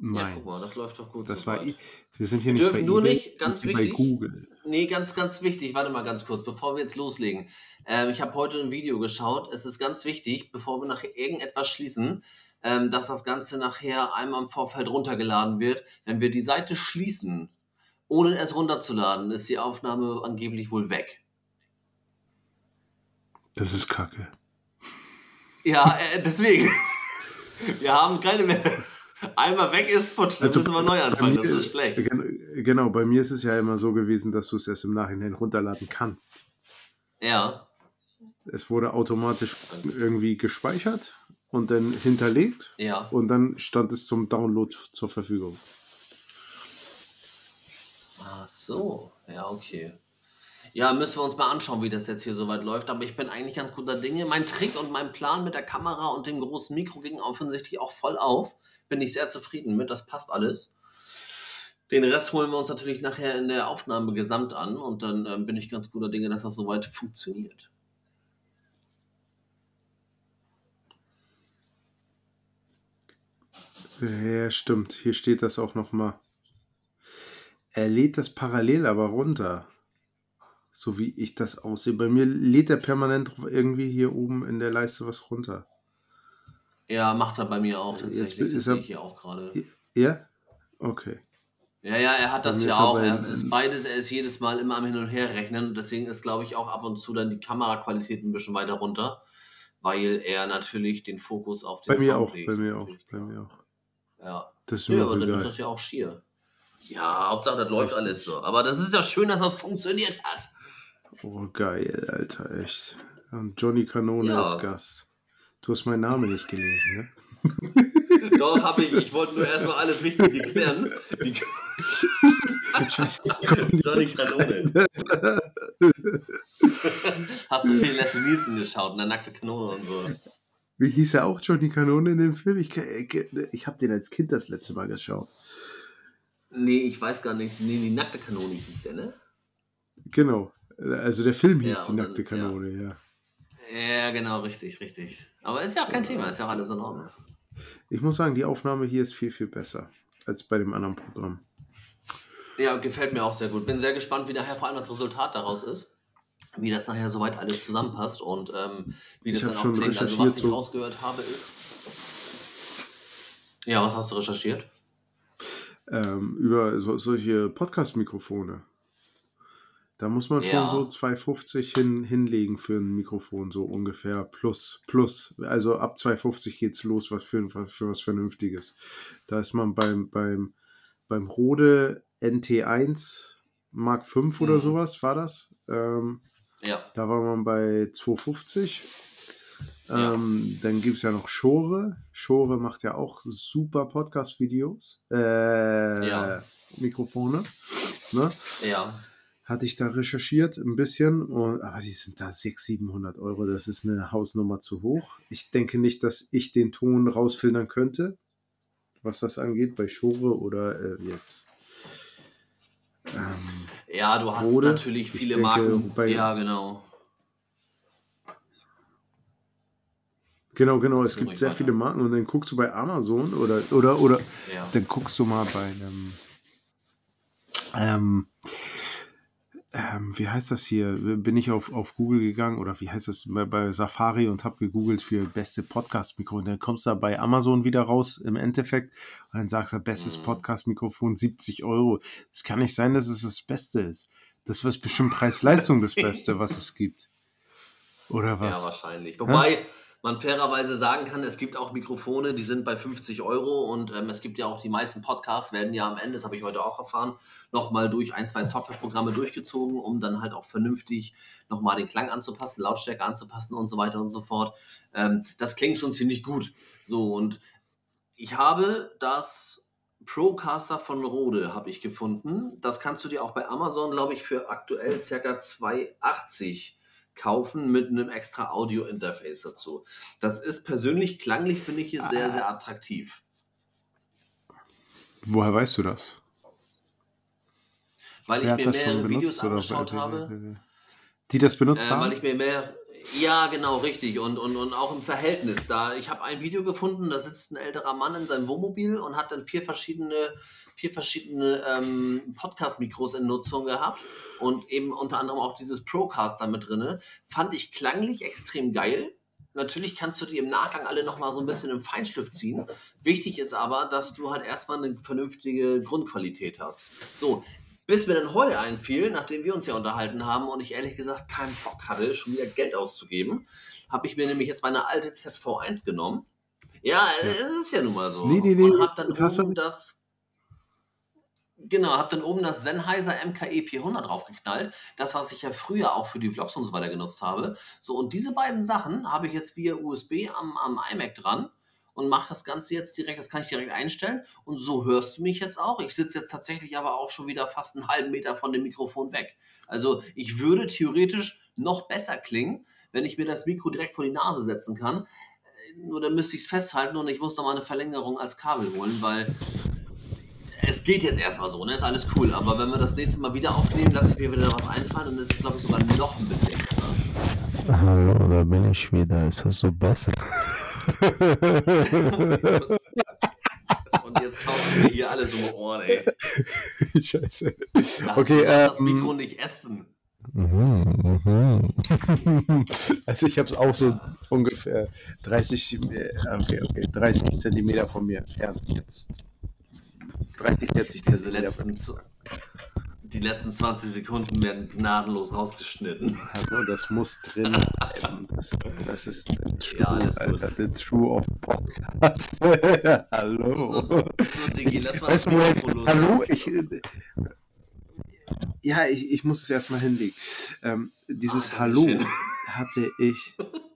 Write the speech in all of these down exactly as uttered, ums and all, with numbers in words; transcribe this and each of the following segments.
Ja, guck mal, das meins. läuft doch gut Das war soweit. i wir sind Wir hier nicht bei dürfen nur eBay, nicht, wir ganz sind hier bei wichtig, Google. nee, ganz, ganz wichtig, warte mal ganz kurz, bevor wir jetzt loslegen. Ähm, ich habe heute ein Video geschaut. Es ist ganz wichtig, bevor wir nachher irgendetwas schließen, ähm, dass das Ganze nachher einmal im Vorfeld runtergeladen wird. Wenn wir die Seite schließen, ohne es runterzuladen, ist die Aufnahme angeblich wohl weg. Das ist Kacke. Ja, äh, deswegen. Wir haben keine mehr. Einmal weg ist, futsch, dann Also müssen wir neu bei anfangen. Das mir, ist schlecht. gen- genau, bei mir ist es ja immer so gewesen, dass du es erst im Nachhinein runterladen kannst. Ja. Es wurde automatisch irgendwie gespeichert und dann hinterlegt Ja. und dann stand es zum Download zur Verfügung. Ach so. Ja, okay. Ja, müssen wir uns mal anschauen, wie das jetzt hier soweit läuft. Aber ich bin eigentlich ganz guter Dinge. Mein Trick und mein Plan mit der Kamera und dem großen Mikro ging offensichtlich auch voll auf. Bin ich sehr zufrieden mit. Das passt alles. Den Rest holen wir uns natürlich nachher in der Aufnahme gesamt an. Und dann ähm, bin ich ganz guter Dinge, dass das soweit funktioniert. Ja, stimmt. Hier steht das auch nochmal. Er lädt das parallel aber runter. So wie ich das aussehe. Bei mir lädt er permanent irgendwie hier oben in der Leiste was runter. Ja, macht er bei mir auch Jetzt tatsächlich. Das ist sehe er. ich hier auch gerade. Ja? Okay. Ja, ja, er hat Bei das mir ja ist er auch. bei. Es ist beides, er ist jedes Mal immer am Hin und Her rechnen. Und deswegen ist, glaube ich, auch ab und zu dann die Kameraqualität ein bisschen weiter runter, weil er natürlich den Fokus auf den Bei mir Sound auch, legt. bei mir auch, Natürlich, bei klar. mir auch. Ja. Das ist Nö, mir aber auch dann ist egal. das ja auch schier. Ja, Hauptsache, das läuft Richtig. alles so. Aber das ist ja schön, dass das funktioniert hat. Oh, geil, Alter, echt. Und Johnny Kanone Ja. ist Gast. Du hast meinen Namen nicht gelesen, ne? Doch, habe ich. Ich wollte nur erstmal alles Wichtige klären. Wie Johnny Kanone. Hast du viel Leslie Nielsen geschaut, eine nackte Kanone und so. Wie hieß er auch, Johnny Kanone in dem Film? Ich, ich habe den als Kind das letzte Mal geschaut. Nee, ich weiß gar nicht. Nee, die nackte Kanone hieß der, ne? Genau. Also der Film hieß Ja, die und dann- nackte Kanone, ja. Ja, genau, richtig, richtig. Aber ist ja auch kein Thema, ist ja auch alles in Ordnung. Ich muss sagen, die Aufnahme hier ist viel, viel besser als bei dem anderen Programm. Ja, gefällt mir auch sehr gut. Bin sehr gespannt, wie nachher vor allem das Resultat daraus ist. Wie das nachher soweit alles zusammenpasst und ähm, wie das Ich hab dann auch schon klingt. Also recherchiert, was ich so- rausgehört habe ist... Ja, was hast du recherchiert? Ähm, über so, solche Podcast-Mikrofone. Da muss man schon Ja. so zwei fünfzig hin, hinlegen für ein Mikrofon, so ungefähr. Plus, plus. Also ab zwei fünfzig geht's los, was für, für was Vernünftiges. Da ist man beim, beim, beim Rode N T eins Mark fünf oder Mhm. sowas, war das. Ähm, Ja. da war man bei zwei fünfzig. Ja. Ähm, dann gibt es ja noch Shore. Shore macht ja auch super Podcast-Videos. Äh, Ja. Mikrofone. Ne? Ja. Hatte ich da recherchiert ein bisschen, und, aber die sind da sechshundert, siebenhundert Euro. Das ist eine Hausnummer zu hoch. Ich denke nicht, dass ich den Ton rausfiltern könnte, was das angeht, bei Shore oder äh, jetzt. Ähm, Ja, du hast Rode. natürlich Ich viele denke, Marken. bei- Ja, genau. Genau, genau. Machst Es du gibt ruhig sehr weiter. viele Marken und dann guckst du bei Amazon oder oder oder Ja. dann guckst du mal bei einem ähm, ähm, wie heißt das hier? Bin ich auf, auf Google gegangen oder wie heißt das bei, bei Safari und habe gegoogelt für beste Podcast-Mikro. Und dann kommst du da bei Amazon wieder raus im Endeffekt und dann sagst du, bestes Mhm. Podcast-Mikrofon siebzig Euro. Es kann nicht sein, dass es das Beste ist. Das ist bestimmt Preis-Leistung das Beste, was es gibt. Oder was? Ja, wahrscheinlich. Wobei man fairerweise sagen kann, es gibt auch Mikrofone, die sind bei fünfzig Euro und ähm, es gibt ja auch die meisten Podcasts, werden ja am Ende, das habe ich heute auch erfahren, nochmal durch ein, zwei Softwareprogramme durchgezogen, um dann halt auch vernünftig nochmal den Klang anzupassen, Lautstärke anzupassen und so weiter und so fort. Ähm, das klingt schon ziemlich gut. So, und ich habe das Procaster von Rode habe ich gefunden. Das kannst du dir auch bei Amazon, glaube ich, für aktuell ca. zwei achtzig kaufen mit einem extra Audio-Interface dazu. Das ist persönlich klanglich, finde ich, ist sehr, sehr attraktiv. Woher weißt du das? Weil Wer ich hat mir das schon mehrere Videos benutzt? Oder angeschaut wer- habe. die das benutzt Äh, weil haben? ich mir mehr, Ja, genau, richtig. Und, und, und auch im Verhältnis. Da, ich habe ein Video gefunden, da sitzt ein älterer Mann in seinem Wohnmobil und hat dann vier verschiedene, vier verschiedene ähm, Podcast-Mikros in Nutzung gehabt und eben unter anderem auch dieses Procaster mit drinne. Fand ich klanglich extrem geil. Natürlich kannst du die im Nachgang alle nochmal so ein bisschen im Feinschliff ziehen. Wichtig ist aber, dass du halt erstmal eine vernünftige Grundqualität hast. So, bis mir dann heute einfiel, nachdem wir uns ja unterhalten haben und ich ehrlich gesagt keinen Bock hatte, schon wieder Geld auszugeben, habe ich mir nämlich jetzt meine alte Z V eins genommen. Ja, Ja. es ist ja nun mal so. Nee, nee, nee, Und habe dann das hast du oben nicht. das, genau, habe dann oben das Sennheiser M K E vierhundert draufgeknallt. Das, was ich ja früher auch für die Vlogs und so weiter genutzt habe. So, und diese beiden Sachen habe ich jetzt via U S B am, am iMac dran und mache das Ganze jetzt direkt, das kann ich direkt einstellen. Und so hörst du mich jetzt auch. Ich sitze jetzt tatsächlich aber auch schon wieder fast einen halben Meter von dem Mikrofon weg. Also ich würde theoretisch noch besser klingen, wenn ich mir das Mikro direkt vor die Nase setzen kann. Nur dann müsste ich es festhalten und ich muss nochmal eine Verlängerung als Kabel holen, weil es geht jetzt erstmal so, ne? Ist alles cool. Aber wenn wir das nächste Mal wieder aufnehmen, lasse ich mir wieder was einfallen und das ist, glaube ich, sogar noch ein bisschen besser. Hallo, da bin ich wieder. Ist das so besser? Und jetzt hauen wir hier alle so im Ohren, ey. Scheiße. Lass Okay, uns das ähm, Mikro nicht essen. Mhm, mhm. Also ich habe es auch so ungefähr dreißig, äh, okay, okay, dreißig Zentimeter von mir entfernt jetzt. dreißig, vierzig Diese Zentimeter von letzten, z- die letzten zwanzig Sekunden werden gnadenlos rausgeschnitten. Also das muss drin bleiben. Das, das ist der True, Ja, alles gut. Alter, der True of Podcast. Hallo. So, so Diggi, lass mal das Weißt du, woher, Mikrofon los. hallo? Ich, äh, ja, ich, ich muss es erstmal hinlegen. Ähm, dieses Ah, Hallo Dankeschön. hatte ich.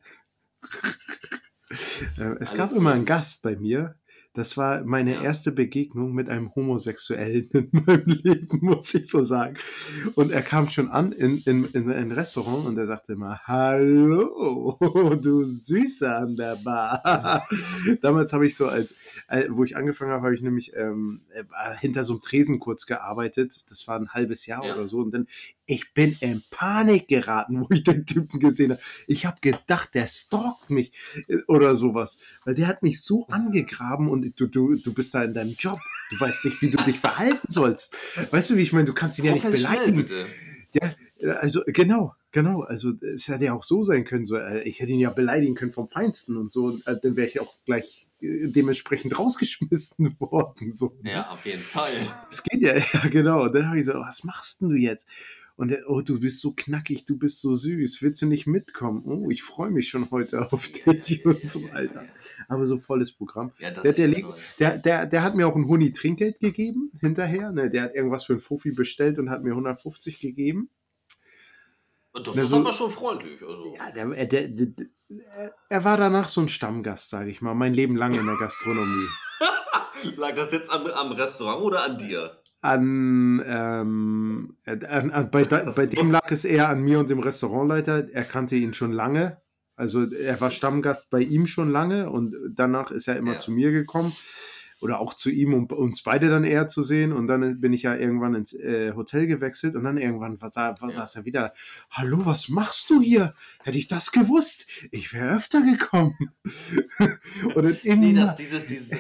Äh, es Alles gab gut. immer einen Gast bei mir. Das war meine Ja. erste Begegnung mit einem Homosexuellen in meinem Leben, muss ich so sagen. Und er kam schon an in, in, in ein Restaurant und er sagte immer, hallo, du Süßer an der Bar. Damals habe ich so, als, äh, wo ich angefangen habe, habe ich nämlich ähm, äh, hinter so einem Tresen kurz gearbeitet. Das war ein halbes Jahr Ja. oder so. Und dann, ich bin in Panik geraten, wo ich den Typen gesehen habe. Ich habe gedacht, der stalkt mich äh, oder sowas. Weil der hat mich so angegraben und du, du, du bist da in deinem Job. Du weißt nicht, wie du dich verhalten sollst. Weißt du, wie ich meine? Du kannst ihn ja nicht Professionell, beleidigen. bitte. Ja, also genau, genau. Also es hätte ja auch so sein können. So, äh, ich hätte ihn ja beleidigen können vom Feinsten und so. Äh, dann wäre ich auch gleich äh, dementsprechend rausgeschmissen worden. So, ne? Ja, auf jeden Fall. Das geht ja, ja, genau. Und dann habe ich gesagt, was machst denn du jetzt? Und der, oh, du bist so knackig, du bist so süß, willst du nicht mitkommen? Oh, ich freue mich schon heute auf dich und so, Alter. Aber so volles Programm. Ja, das Der, ist der, ja liegt- neu. der, der, der hat mir auch ein Huni Trinkgeld gegeben hinterher. Ne? Der hat irgendwas für ein Fuffi bestellt und hat mir hundertfünfzig gegeben. Und das Na, ist so- aber schon freundlich. Also. Ja, der, der, der, der, er war danach so ein Stammgast, sage ich mal, mein Leben lang in der Gastronomie. Lag das jetzt am, am Restaurant oder an dir? An, ähm, äh, an, an bei, da, bei dem lag es eher an mir und dem Restaurantleiter. Er kannte ihn schon lange. Also er war Stammgast bei ihm schon lange und danach ist er immer Ja. zu mir gekommen. Oder auch zu ihm, um uns beide dann eher zu sehen. Und dann bin ich ja irgendwann ins äh, Hotel gewechselt und dann irgendwann war, sa- war, Ja. saß er wieder. Hallo, was machst du hier? Hätte ich das gewusst, ich wäre öfter gekommen. und dann immer, Nee, das, dieses, dieses.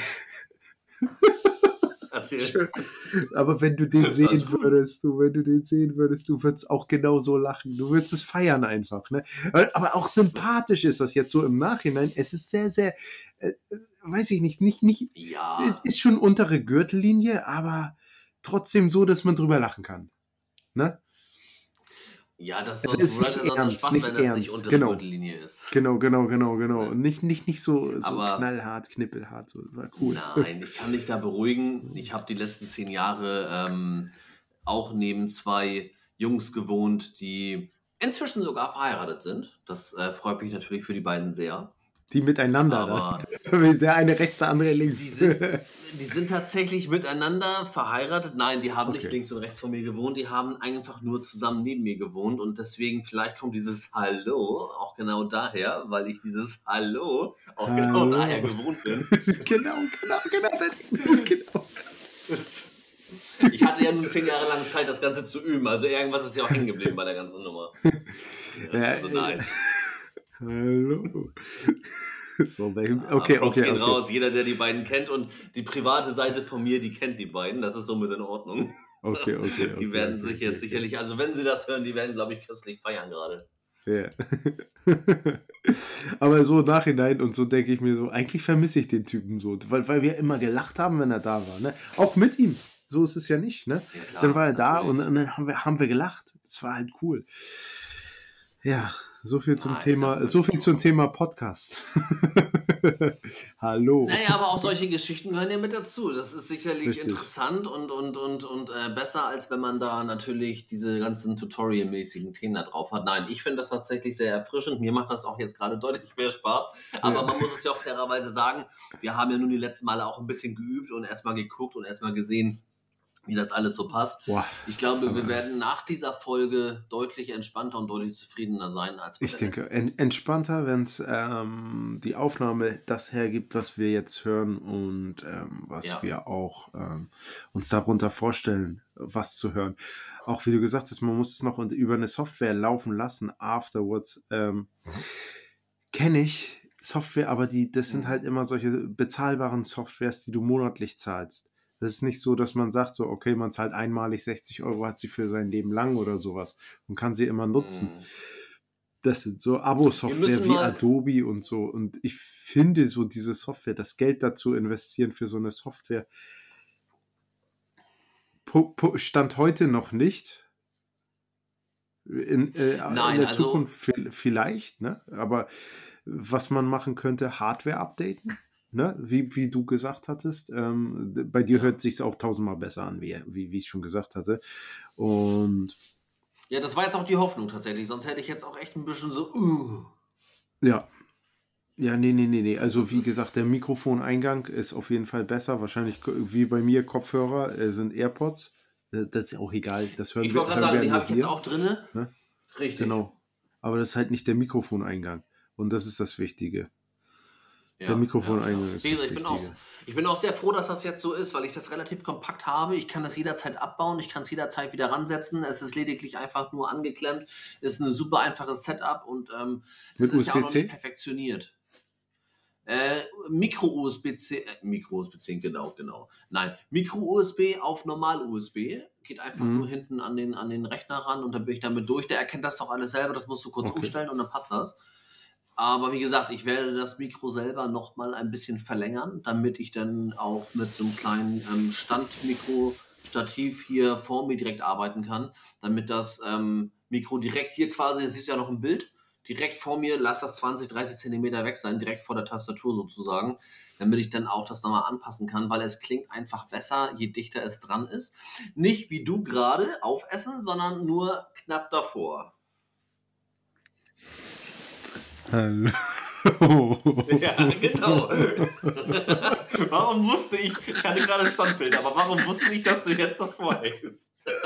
Erzähl. Aber wenn du den sehen Alles gut. würdest, du, wenn du den sehen würdest, du würdest auch genauso lachen. Du würdest es feiern einfach, ne? Aber auch sympathisch ist das jetzt so im Nachhinein. Es ist sehr, sehr, äh, weiß ich nicht, nicht, nicht, Ja. es ist schon untere Gürtellinie, aber trotzdem so, dass man drüber lachen kann. Ne? Ja, das Also sonst ist nicht Leute dann ernst, Spaß, nicht wenn das ernst, nicht untere genau. Gürtellinie ist. Genau, genau, genau, genau. Ne? Und nicht, nicht, nicht so, so Aber- knallhart, knippelhart. So, war cool. Nein, ich kann dich da beruhigen. Ich habe die letzten zehn Jahre ähm, auch neben zwei Jungs gewohnt, die inzwischen sogar verheiratet sind. Das äh, freut mich natürlich für die beiden sehr. Die miteinander, Aber ne? Der eine rechts, der andere die links. sind, die sind tatsächlich miteinander verheiratet. Nein, die haben nicht Okay. links und rechts von mir gewohnt. Die haben einfach nur zusammen neben mir gewohnt. Und deswegen, vielleicht kommt dieses Hallo auch genau daher, weil ich dieses Hallo auch genau Hallo. daher gewohnt bin. genau, genau, genau, das ist genau. Ich hatte ja nun zehn Jahre lang Zeit, das Ganze zu üben. Also irgendwas ist ja auch hängen geblieben bei der ganzen Nummer. Ja, Ja, also nein. Hallo. So, welchen- Ja, okay, Props okay, gehen okay. raus. Jeder, der die beiden kennt und die private Seite von mir, die kennt die beiden. Das ist somit in Ordnung. Okay, okay, Die okay, werden okay, sich okay, jetzt okay. sicherlich, also wenn sie das hören, die werden, glaube ich, köstlich feiern gerade. Ja. Aber so im Nachhinein und so denke ich mir so, eigentlich vermisse ich den Typen so, weil, weil wir immer gelacht haben, wenn er da war. Ne? Auch mit ihm. So ist es ja nicht. Ne? Ja, klar, Dann war er da und, natürlich. und dann haben wir, haben wir gelacht. Das war halt cool. Ja, so viel zum Ah, ist ja Thema, wirklich so viel so. zum Thema Podcast. Hallo. Naja, aber auch solche Geschichten gehören ja mit dazu. Das ist sicherlich Richtig. interessant und, und, und, und äh, besser, als wenn man da natürlich diese ganzen Tutorial-mäßigen Themen da drauf hat. Nein, ich finde das tatsächlich sehr erfrischend. Mir macht das auch jetzt gerade deutlich mehr Spaß. Aber Ja. man muss es ja auch fairerweise sagen, wir haben ja nun die letzten Male auch ein bisschen geübt und erstmal geguckt und erstmal gesehen, wie das alles so passt. Boah, Ich glaube, wir aber werden nach dieser Folge deutlich entspannter und deutlich zufriedener sein als bei ich der denke, letzten. en entspannter, wenn es ähm, die Aufnahme das hergibt, was wir jetzt hören und ähm, was Ja. wir auch ähm, uns darunter vorstellen, was zu hören. Auch wie du gesagt hast, man muss es noch und- über eine Software laufen lassen, afterwards. Ähm, Kenne ich Software, aber die, das sind Mhm. halt immer solche bezahlbaren Softwares, die du monatlich zahlst. Das ist nicht so, dass man sagt, so, okay, man zahlt einmalig sechzig Euro, hat sie für sein Leben lang oder sowas und kann sie immer nutzen. Mhm. Das sind so Wir Abo-Software müssen wie mal, Adobe und so. Und ich finde so diese Software, das Geld dazu investieren für so eine Software, pu- pu- Stand heute noch nicht. In, äh, in nein, der also Zukunft vi- vielleicht, ne? Aber was man machen könnte, Hardware updaten, ne? Wie, wie du gesagt hattest. Ähm, d- bei dir ja. hört sich auch tausendmal besser an, wie, wie, wie ich schon gesagt hatte. Und Ja, das war jetzt auch die Hoffnung tatsächlich, sonst hätte ich jetzt auch echt ein bisschen so, uh, ja, ja, nee, nee, nee, nee. Also das wie gesagt, ist, der Mikrofoneingang ist auf jeden Fall besser. Wahrscheinlich ko- wie bei mir Kopfhörer äh, sind AirPods. Äh, Das ist ja auch egal. Das hören ich wir, wollte gerade hören wir sagen, ja die habe nur ich jetzt wir. auch drinne. Ne? Richtig. Genau. Aber das ist halt nicht der Mikrofoneingang. Und das ist das Wichtige. Der Ja, ja, ja. Mikrofoneingang ist Wie das gesagt, ich bin auch, Wichtige. ich bin auch sehr froh, dass das jetzt so ist, weil ich das relativ kompakt habe. Ich kann das jederzeit abbauen, ich kann es jederzeit wieder ransetzen. Es ist lediglich einfach nur angeklemmt. Ist ein super einfaches Setup und ähm, das Mit ist ja auch noch nicht U S B C? perfektioniert. Äh, Micro-U S B-C, äh, Micro-U S B-C, genau, genau. Nein, Micro-U S B auf Normal-U S B. Geht einfach nur Mhm. hinten an den, an den Rechner ran und dann bin ich damit durch. Der erkennt das doch alles selber, das musst du kurz Okay. umstellen und dann passt das. Aber wie gesagt, ich werde das Mikro selber nochmal ein bisschen verlängern, damit ich dann auch mit so einem kleinen ähm, Standmikro-Stativ hier vor mir direkt arbeiten kann, damit das ähm, Mikro direkt hier quasi, das ist ja noch ein Bild, direkt vor mir, lass das zwanzig, dreißig Zentimeter weg sein, direkt vor der Tastatur sozusagen, damit ich dann auch das nochmal anpassen kann, weil es klingt einfach besser, je dichter es dran ist. Nicht wie du gerade aufessen, sondern nur knapp davor. Hallo. Ja, genau. Warum wusste ich, ich hatte gerade ein Standbild, aber warum wusste ich, dass du jetzt davor hängst?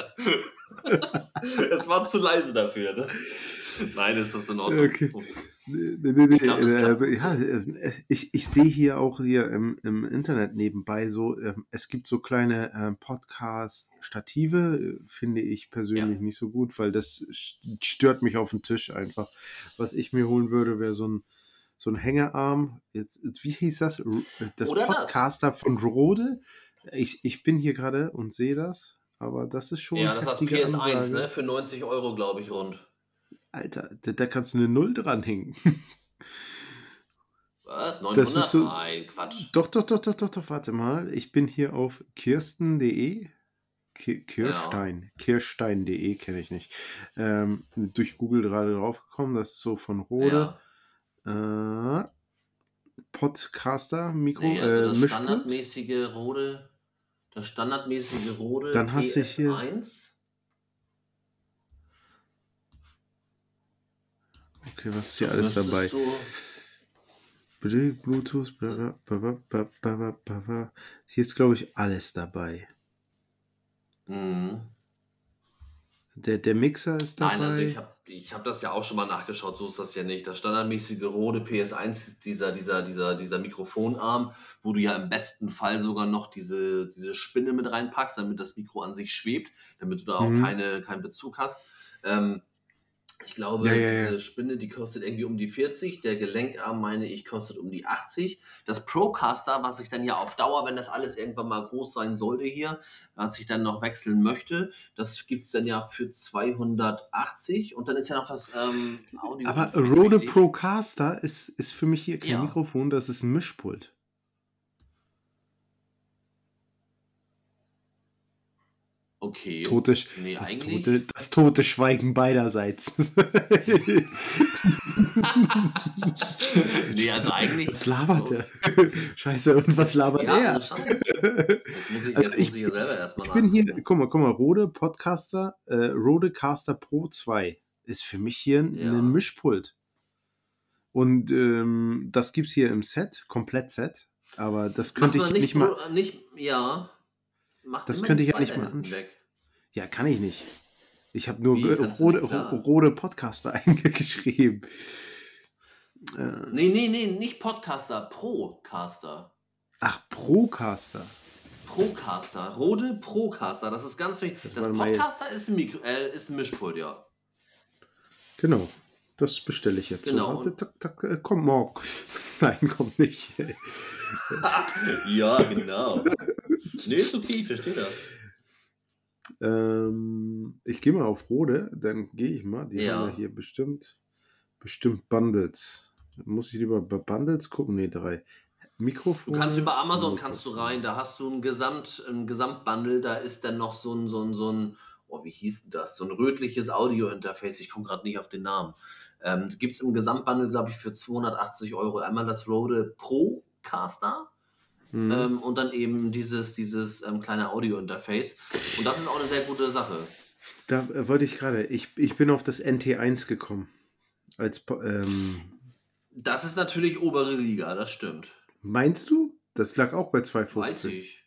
Es war zu leise dafür. Das, nein, es ist in Ordnung. Okay. Nee, nee, nee, Ich glaube, das klappt äh, gut ja, so. äh, ich, ich sehe hier auch hier im, im Internet nebenbei so, äh, es gibt so kleine äh, Podcast-Stative, äh, finde ich persönlich Ja. nicht so gut, weil das st- stört mich auf den Tisch einfach. Was ich mir holen würde, wäre so ein, so ein Hängearm. Jetzt, wie hieß das? R- Das Oder das. Podcaster von Rode. Ich, ich bin hier gerade und sehe das, aber das ist schon Ja, das ist das heftige P S eins, Ansage. ne? Für neunzig Euro, glaube ich, rund. Alter, da, da kannst du eine Null dranhängen. Was? Das ist neunhundert? so. Nein, Quatsch. Doch, doch, doch, doch, doch, doch, warte mal. Ich bin hier auf kirsten punkt de. Ki- Kirstein. Kirstein punkt de kenne ich nicht. Ähm, durch Google gerade draufgekommen. Das ist so von Rode. Ja. Äh, Podcaster, Mikro, Nee, also äh, das Mischpult. standardmäßige Rode, das standardmäßige Rode Dann hast du P S hier. eins. Okay, was ist hier Das alles müsstest dabei? du. Bluetooth, bla, bla, bla, bla, bla, bla, bla, bla. Hier ist, glaube ich, alles dabei. Mhm. Der, der Mixer ist dabei. Nein, also ich habe ich hab das ja auch schon mal nachgeschaut, so ist das ja nicht. Das standardmäßige Rode P S eins ist dieser, dieser, dieser, dieser Mikrofonarm, wo du ja im besten Fall sogar noch diese, diese Spinne mit reinpackst, damit das Mikro an sich schwebt, damit du da auch Mhm. keine, keinen Bezug hast. Ähm, Ich glaube, Ja, ja, ja. diese Spinne, die kostet irgendwie um die vierzig. Der Gelenkarm, meine ich, kostet um die achtzig. Das Procaster, was ich dann ja auf Dauer, wenn das alles irgendwann mal groß sein sollte hier, was ich dann noch wechseln möchte, das gibt es dann ja für zweihundertachtzig. Und dann ist ja noch das ähm, Audio Aber Interface Rode wichtig. Procaster ist, ist für mich hier kein Ja. Mikrofon, das ist ein Mischpult. Okay. Tote, Sch- Nee, das, eigentlich. tote, das tote Schweigen beiderseits. Nee, also eigentlich. Was labert er? Scheiße, und was labert Ja, er? ohne Scheiß. Jetzt muss ich, Also jetzt muss ich ja selber erstmal Ich bin hier, nachgucken. guck mal, guck mal, Rode Podcaster, äh, Rodecaster Pro zwei ist für mich hier ein, Ja. ein Mischpult. Und ähm, das gibt's hier im Set, komplett Set. Aber das könnte Mach ich mal nicht, nicht, mal. Bro- nicht, ja. Mach Das immer könnte die ich ja nicht zweite mal hinten ansch- weg. Ja, kann ich nicht. Ich habe nur Wie? ge- Kannst du Rode, nicht, klar. Ro- Rode Podcaster eingeschrieben. Äh, Nee, nee, nee, nicht Podcaster, Procaster. ach, Procaster. Procaster, Rode Procaster, das ist ganz wichtig. Das Das war mal- Podcaster ist ein, Mikro, äh, ist ein Mischpult, ja. Genau. Das bestelle ich jetzt. Genau. So, warte, tak, tak, äh, komm morgen. Nein, kommt nicht. Ja, genau. Nee, ist okay, ich verstehe das. Ähm, ich gehe mal auf Rode, dann gehe ich mal. Die Ja. haben ja hier bestimmt, bestimmt Bundles. Muss ich lieber bei Bundles gucken? Nee, drei. Du Mikrofon. kannst über Amazon kannst du rein, da hast du ein Gesamt, ein Gesamtbundle, da ist dann noch so ein, so ein, so ein, oh, wie hieß denn das? So ein rötliches Audio-Interface, ich komme gerade nicht auf den Namen. Ähm, Gibt es im Gesamtbundle, glaube ich, für zweihundertachtzig Euro. Einmal das Rode Procaster Mhm. ähm, und dann eben dieses, dieses ähm, kleine Audio-Interface. Und das ist auch eine sehr gute Sache. Da äh, wollte ich gerade, ich, ich bin auf das N T eins gekommen. Als, Po- ähm, Das ist natürlich obere Liga, das stimmt. meinst du? Das lag auch bei zwei Weiß fünfzig. ich.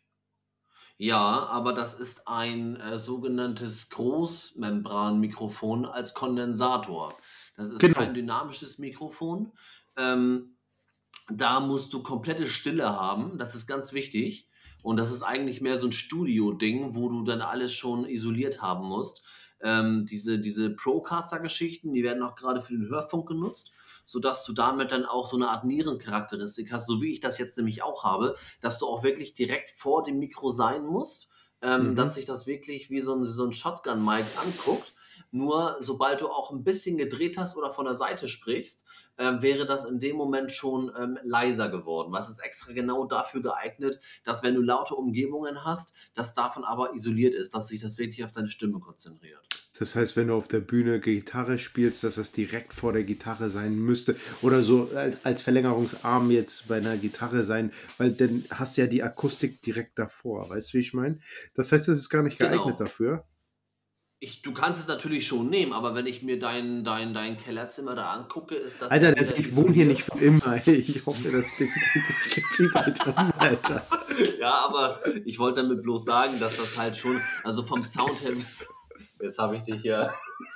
Ja, aber das ist ein äh, sogenanntes Großmembranmikrofon als Kondensator. Das ist Genau. kein dynamisches Mikrofon. Ähm, da musst du komplette Stille haben. Das ist ganz wichtig. Und das ist eigentlich mehr so ein Studio-Ding, wo du dann alles schon isoliert haben musst. Ähm, diese diese Procaster-Geschichten, die werden auch gerade für den Hörfunk genutzt, sodass du damit dann auch so eine Art Nierencharakteristik hast, so wie ich das jetzt nämlich auch habe, dass du auch wirklich direkt vor dem Mikro sein musst, ähm, Mhm. dass sich das wirklich wie so ein, so ein Shotgun-Mic anguckt. Nur sobald du auch ein bisschen gedreht hast oder von der Seite sprichst, ähm, wäre das in dem Moment schon ähm, leiser geworden. Was ist extra genau dafür geeignet, dass wenn du laute Umgebungen hast, das davon aber isoliert ist, dass sich das wirklich auf deine Stimme konzentriert. Das heißt, wenn du auf der Bühne Gitarre spielst, dass das direkt vor der Gitarre sein müsste. Oder so als, als Verlängerungsarm jetzt bei einer Gitarre sein, weil dann hast du ja die Akustik direkt davor. Weißt du, wie ich meine? Das heißt, es ist gar nicht geeignet Genau. dafür. Ich, du kannst es natürlich schon nehmen, aber wenn ich mir dein, dein, dein Kellerzimmer da angucke, ist das... Alter, ja das, wieder ich wohne hier isoliert. nicht für immer. Ich hoffe, das Ding zieht bald um, Alter. Ja, aber ich wollte damit bloß sagen, dass das halt schon, also vom Sound her, jetzt habe ich dich ja.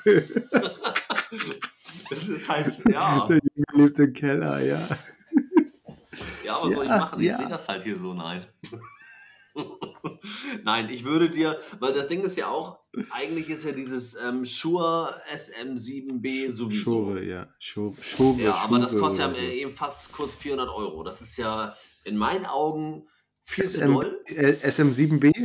Das ist halt, ja. Der Junge lebt im Keller, ja. Ja, was soll ich Ja, machen? Ich ja. sehe das halt hier so, nein. Nein, ich würde dir, weil das Ding ist ja auch, eigentlich ist ja dieses ähm, Shure S M sieben B sowieso. Schore, ja. Schore, Schore, Ja, aber das Schore kostet ja oder so. eben fast kurz vierhundert Euro. Das ist ja in meinen Augen viel zu S M, doll. äh, S M sieben B?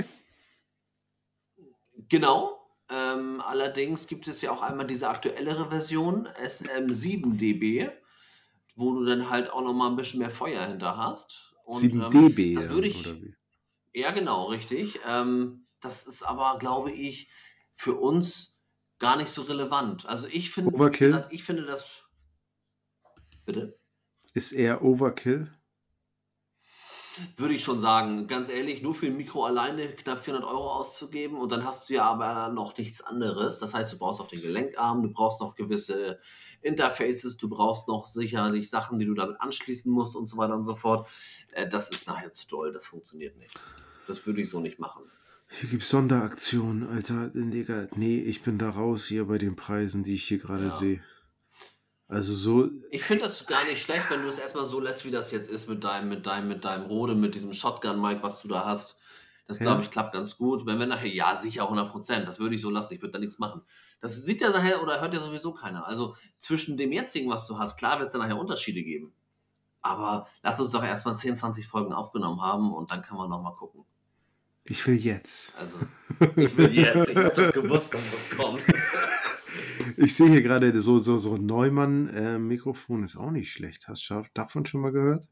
Genau. Ähm, allerdings gibt es ja auch einmal diese aktuellere Version, S M sieben D B, wo du dann halt auch nochmal ein bisschen mehr Feuer hinter hast. Und, sieben ähm, D B, das ja, würde ich, oder wie? ja genau, richtig. Ähm, das ist aber, glaube ich, für uns gar nicht so relevant. Also ich finde, wie Overkill? gesagt, ich finde das... Bitte? Ist eher Overkill? Würde ich schon sagen, ganz ehrlich, nur für ein Mikro alleine knapp vierhundert Euro auszugeben und dann hast du ja aber noch nichts anderes. Das heißt, du brauchst noch den Gelenkarm, du brauchst noch gewisse Interfaces, du brauchst noch sicherlich Sachen, die du damit anschließen musst und so weiter und so fort. Äh, Das ist nachher zu doll, das funktioniert nicht. Das würde ich so nicht machen. Hier gibt's Sonderaktionen, Alter. Digga, nee, ich bin da raus hier bei den Preisen, die ich hier gerade Ja. sehe. Also so, Ich finde das gar nicht schlecht, wenn du es erstmal so lässt, wie das jetzt ist mit deinem, mit deinem, mit deinem Rode, mit diesem Shotgun-Mic, was du da hast. Das, Ja? glaube ich, klappt ganz gut. Wenn wir nachher, ja, sicher hundert Prozent, das würde ich so lassen, ich würde da nichts machen. Das sieht ja nachher oder hört ja sowieso keiner. Also zwischen dem jetzigen, was du hast, klar wird es dann nachher Unterschiede geben. Aber lass uns doch erstmal zehn, zwanzig Folgen aufgenommen haben und dann können wir nochmal gucken. Ich will jetzt. Also, ich will jetzt, ich habe das gewusst, dass das kommt. Ich sehe hier gerade so, so, so ein Neumann-Mikrofon ist auch nicht schlecht. Hast du davon schon mal gehört?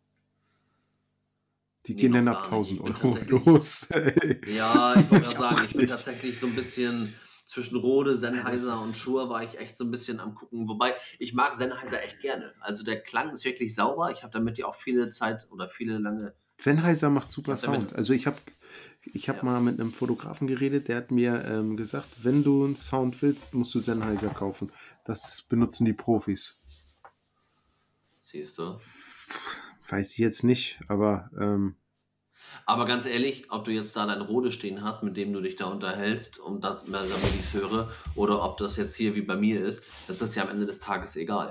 Die Nee, gehen noch dann gar ab nicht. tausend Ich bin Euro tatsächlich- los. ey. Ja, ich wollte Ich gerade sagen, auch ich bin nicht. tatsächlich so ein bisschen zwischen Rode, Sennheiser das ist- und Shure war ich echt so ein bisschen am gucken. Wobei, ich mag Sennheiser echt gerne. Also der Klang ist wirklich sauber. Ich habe damit ja auch viele Zeit oder viele lange... Sennheiser macht super Ich hab damit- Sound. Also ich habe ich hab Ja. mal mit einem Fotografen geredet, der hat mir ähm, gesagt, wenn du einen Sound willst, musst du Sennheiser kaufen. Das benutzen die Profis. Siehst du? Weiß ich jetzt nicht, aber ähm, Aber ganz ehrlich, ob du jetzt da dein Rode stehen hast, mit dem du dich da unterhältst, um das, damit ich es höre, oder ob das jetzt hier wie bei mir ist, das ist ja am Ende des Tages egal.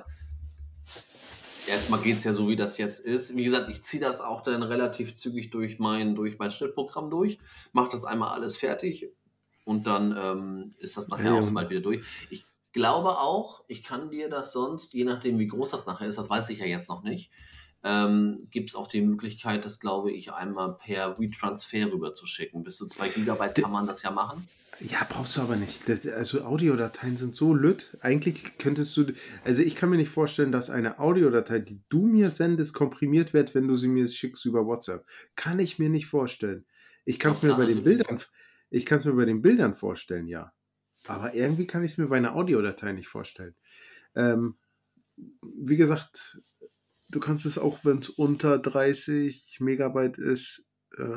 Erstmal geht es ja so, wie das jetzt ist. Wie gesagt, ich ziehe das auch dann relativ zügig durch mein, durch mein Schnittprogramm durch, mache das einmal alles fertig und dann ähm, ist das nachher Ja, auch so und- bald wieder durch. Ich glaube auch, ich kann dir das sonst, je nachdem wie groß das nachher ist, das weiß ich ja jetzt noch nicht, ähm, gibt es auch die Möglichkeit, das glaube ich einmal per WeTransfer rüber zu schicken. Bis zu zwei Gigabyte kann man das ja machen. ja, brauchst du aber nicht. Das, also Audiodateien sind so lütt. Eigentlich könntest du, also ich kann mir nicht vorstellen, dass eine Audiodatei, die du mir sendest, komprimiert wird, wenn du sie mir schickst über WhatsApp. Kann ich mir nicht vorstellen. Ich kann es Doch, mir klar, bei den natürlich. Bildern, ich kann es mir bei den Bildern vorstellen, ja. Aber irgendwie kann ich es mir bei einer Audiodatei nicht vorstellen. Ähm, wie gesagt, du kannst es auch, wenn es unter dreißig Megabyte ist,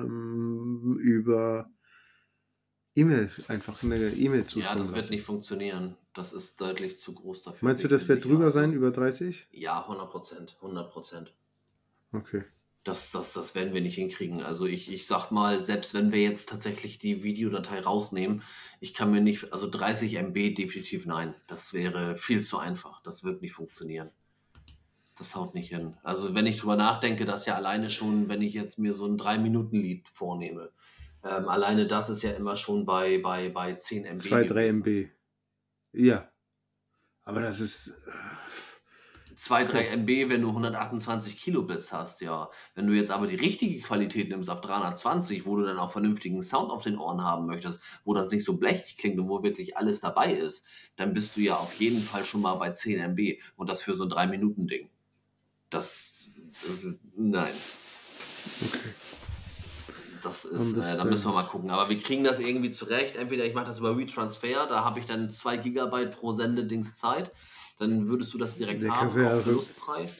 ähm, über E-Mail, einfach eine E-Mail zukommen Ja, das wird lassen. nicht funktionieren. Das ist deutlich zu groß dafür. Meinst du, bin ich das mir wird sicher. drüber Also, sein, über dreißig? Ja, hundert Prozent. hundert Prozent. Okay. Das, das, das werden wir nicht hinkriegen. Also ich, ich sag mal, selbst wenn wir jetzt tatsächlich die Videodatei rausnehmen, ich kann mir nicht, also dreißig Megabyte definitiv nein. Das wäre viel zu einfach. Das wird nicht funktionieren. Das haut nicht hin. Also wenn ich drüber nachdenke, dass ja alleine schon, wenn ich jetzt mir so ein drei Minuten Lied vornehme, ähm, alleine das ist ja immer schon bei, bei, bei zehn Megabyte zwei, drei gewesen. Megabyte. Ja. Aber das ist. zwei, drei Megabyte, wenn du hundertachtundzwanzig Kilobits hast, ja. Wenn du jetzt aber die richtige Qualität nimmst auf dreihundertzwanzig, wo du dann auch vernünftigen Sound auf den Ohren haben möchtest, wo das nicht so blechig klingt und wo wirklich alles dabei ist, dann bist du ja auf jeden Fall schon mal bei zehn Megabyte und das für so ein drei Minuten Ding. Das, das ist, nein. Okay. Das ist, Und das, äh, da müssen wir äh, mal gucken. Aber wir kriegen das irgendwie zurecht. Entweder ich mache das über WeTransfer, da habe ich dann zwei Gigabyte pro Sendedings Zeit. Dann würdest du das direkt Der haben, kannst du ja auch rück- verlustfrei.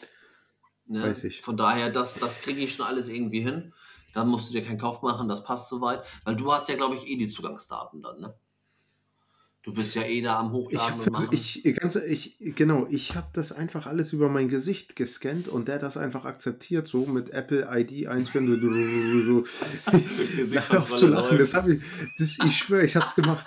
Ne? Weiß ich. Von daher, das, das kriege ich schon alles irgendwie hin. Da musst du dir keinen Kauf machen, das passt soweit. Weil du hast ja, glaube ich, eh die Zugangsdaten dann, ne? Du bist ja eh da am Ich Hochladen habe und machen. ich, ganz, ich, genau, ich habe das einfach alles über mein Gesicht gescannt und der das einfach akzeptiert, so mit Apple I D einscannen. So, Gesichtskontrolle auf zu lachen. läuft. Das habe ich, das, ich schwöre, ich habe es gemacht.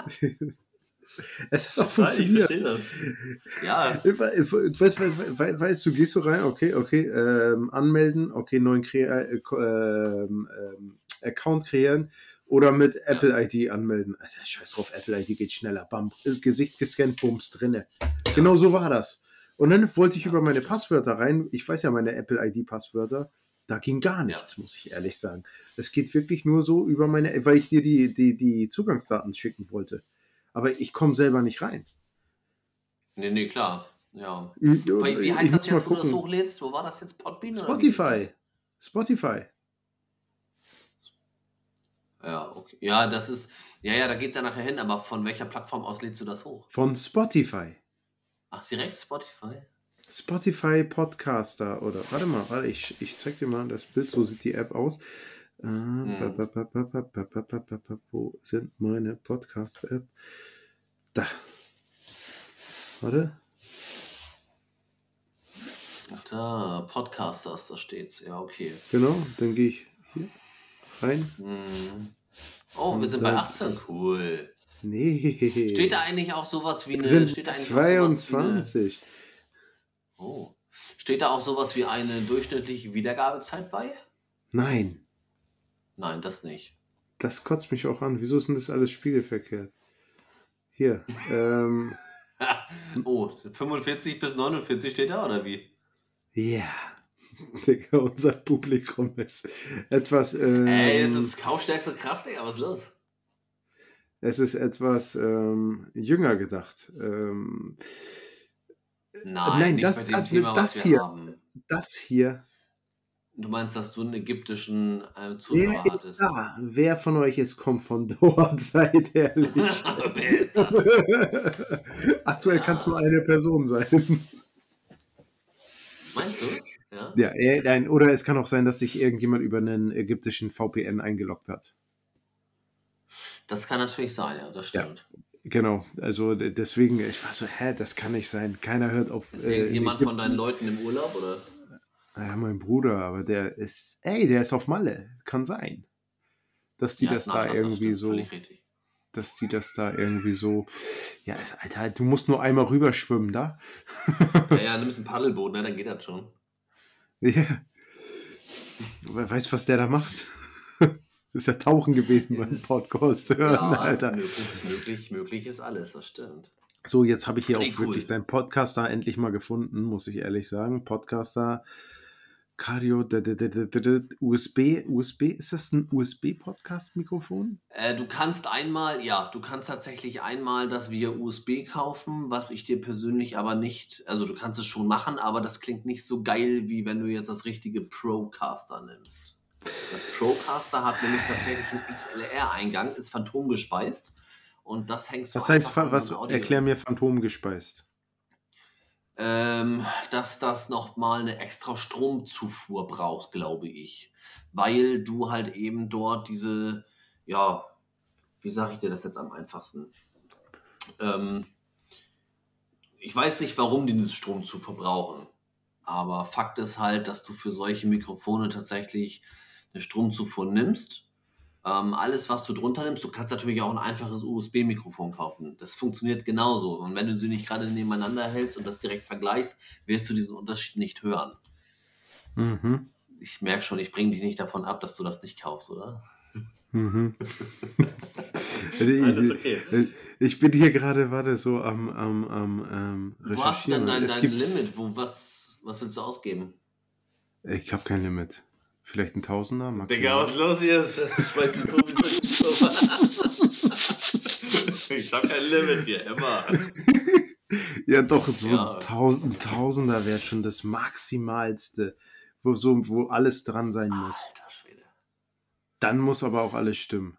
Es hat auch Nein, ich funktioniert. verstehe das. Ja, Weißt, weißt, weißt du, gehst du rein, okay, okay, ähm, anmelden, okay, neuen Kre äh, ähm, ähm, Account kreieren oder mit Apple I D anmelden. Alter, scheiß drauf, Apple I D geht schneller. Bam, Gesicht gescannt, bums, drinne. Genau so war das. Und dann wollte ich Ja, über meine stimmt. Passwörter rein. Ich weiß ja meine Apple I D-Passwörter. Da ging gar nichts, muss ich ehrlich sagen. Es geht wirklich nur so über meine, weil ich dir die, die, die Zugangsdaten schicken wollte. Aber ich komme selber nicht rein. nee, nee, klar. Ja. Ich, Wie, wie heißt ich das muss mal jetzt, wo du das gucken. hochlädst? Wo war das jetzt? Podbean? oder wie hieß Spotify. Spotify. das? Ja, okay. Ja, das ist. Ja, ja, da geht es ja nachher hin, aber von welcher Plattform aus lädst du das hoch? Von Spotify. Ach, direkt Spotify? Spotify Podcaster oder warte mal, warte, ich, ich zeig dir mal das Bild, so sieht die App aus. Äh, ba, ba, ba, ba, ba, ba, ba, ba, ba, ba, wo sind meine Podcast-App? Da. Warte. Ach da, Podcasters, da steht's. Ja, okay. Genau, dann gehe ich hier rein. Hm. Oh, wir Und sind bei dann- achtzehn, cool. Nee. Steht da eigentlich auch sowas wie eine. Wir sind steht da eigentlich auch sowas wie eine, zweiundzwanzig. oh. Steht da auch sowas wie eine durchschnittliche Wiedergabezeit bei? Nein. Nein, das nicht. Das kotzt mich auch an. Wieso ist denn das alles spiegelverkehrt? Hier, ähm, Oh, fünfundvierzig bis neunundvierzig steht da, oder wie? ja, Digga, unser Publikum ist etwas, Ey, das ähm, ist kaufstärkste Kraft, Digga, was ist los? es ist etwas ähm, jünger gedacht. Ähm, äh, Nein, nein, nicht das, bei dem das, Thema, was das wir hier, haben. das hier, Du meinst, dass du einen ägyptischen äh, wer Zuschauer ist hattest? da? Wer von euch ist, kommt von dort? Seid ehrlich. Wer ist das? Aktuell kann es nur Ja, eine Person sein. meinst du? Ja, Ja, äh, nein, oder es kann auch sein, dass sich irgendjemand über einen ägyptischen V P N eingeloggt hat. das kann natürlich sein, ja, das Ja, stimmt. genau. Also d- deswegen, ich war so, hä, das kann nicht sein. Keiner hört auf Ist äh, in irgendjemand von deinen Ägypten. Leuten im Urlaub, oder? Ja, mein Bruder, aber der ist, ey, der ist auf Malle. Kann sein, dass die Ja, ist das nah da dran, das irgendwie stimmt, so, völlig richtig. dass die das da irgendwie so, ja, ist, Alter, du musst nur einmal rüberschwimmen da. Ja, ja, nimmst ein Paddelboot, ne, dann geht das schon. Ja, wer weiß, was der da macht. Ist ja Tauchen gewesen Es beim ist, Podcast hören, ja, Alter. möglich, möglich, möglich ist alles, das stimmt. So, jetzt habe ich hier Nee, auch wirklich cool. deinen Podcaster endlich mal gefunden, muss ich ehrlich sagen. Podcaster, Cardio, d- d- d- d- d- d- U S B, U S B, ist das ein U S B-Podcast-Mikrofon? Äh, du kannst einmal, ja, du kannst tatsächlich einmal das via U S B kaufen, was ich dir persönlich aber nicht, also du kannst es schon machen, aber das klingt nicht so geil, wie wenn du jetzt das richtige Procaster nimmst. Das Procaster hat nämlich tatsächlich einen X L R-Eingang, ist phantomgespeist und das hängst du Was heißt, einfach fa- an so was, ein Audio. erklär mir phantomgespeist. Ähm, dass das nochmal eine extra Stromzufuhr braucht, glaube ich. Weil du halt eben dort diese, ja, wie sage ich dir das jetzt am einfachsten? Ähm, ich weiß nicht, warum die den Strom zu verbrauchen. Aber Fakt ist halt, dass du für solche Mikrofone tatsächlich eine Stromzufuhr nimmst. Ähm, alles, was du drunter nimmst, du kannst natürlich auch ein einfaches U S B-Mikrofon kaufen. Das funktioniert genauso. Und wenn du sie nicht gerade nebeneinander hältst und das direkt vergleichst, wirst du diesen Unterschied nicht hören. Mhm. Ich merke schon, ich bringe dich nicht davon ab, dass du das nicht kaufst, oder? Mhm. Nein, das ist ich, okay. ich bin hier gerade, warte, so am, am, am ähm, Wo hast du denn Recherchieren. dein, Es dein gibt, Limit? Wo, was, was willst du ausgeben? ich habe kein Limit. Vielleicht ein Tausender Digga, was maximal. los hier? Ich weiß die Profis. Ich hab kein Limit hier, immer. Ja, doch, so Ja, tausend, Tausender wäre schon das Maximalste, wo, so, wo alles dran sein muss. alter Schwede. Dann muss aber auch alles stimmen.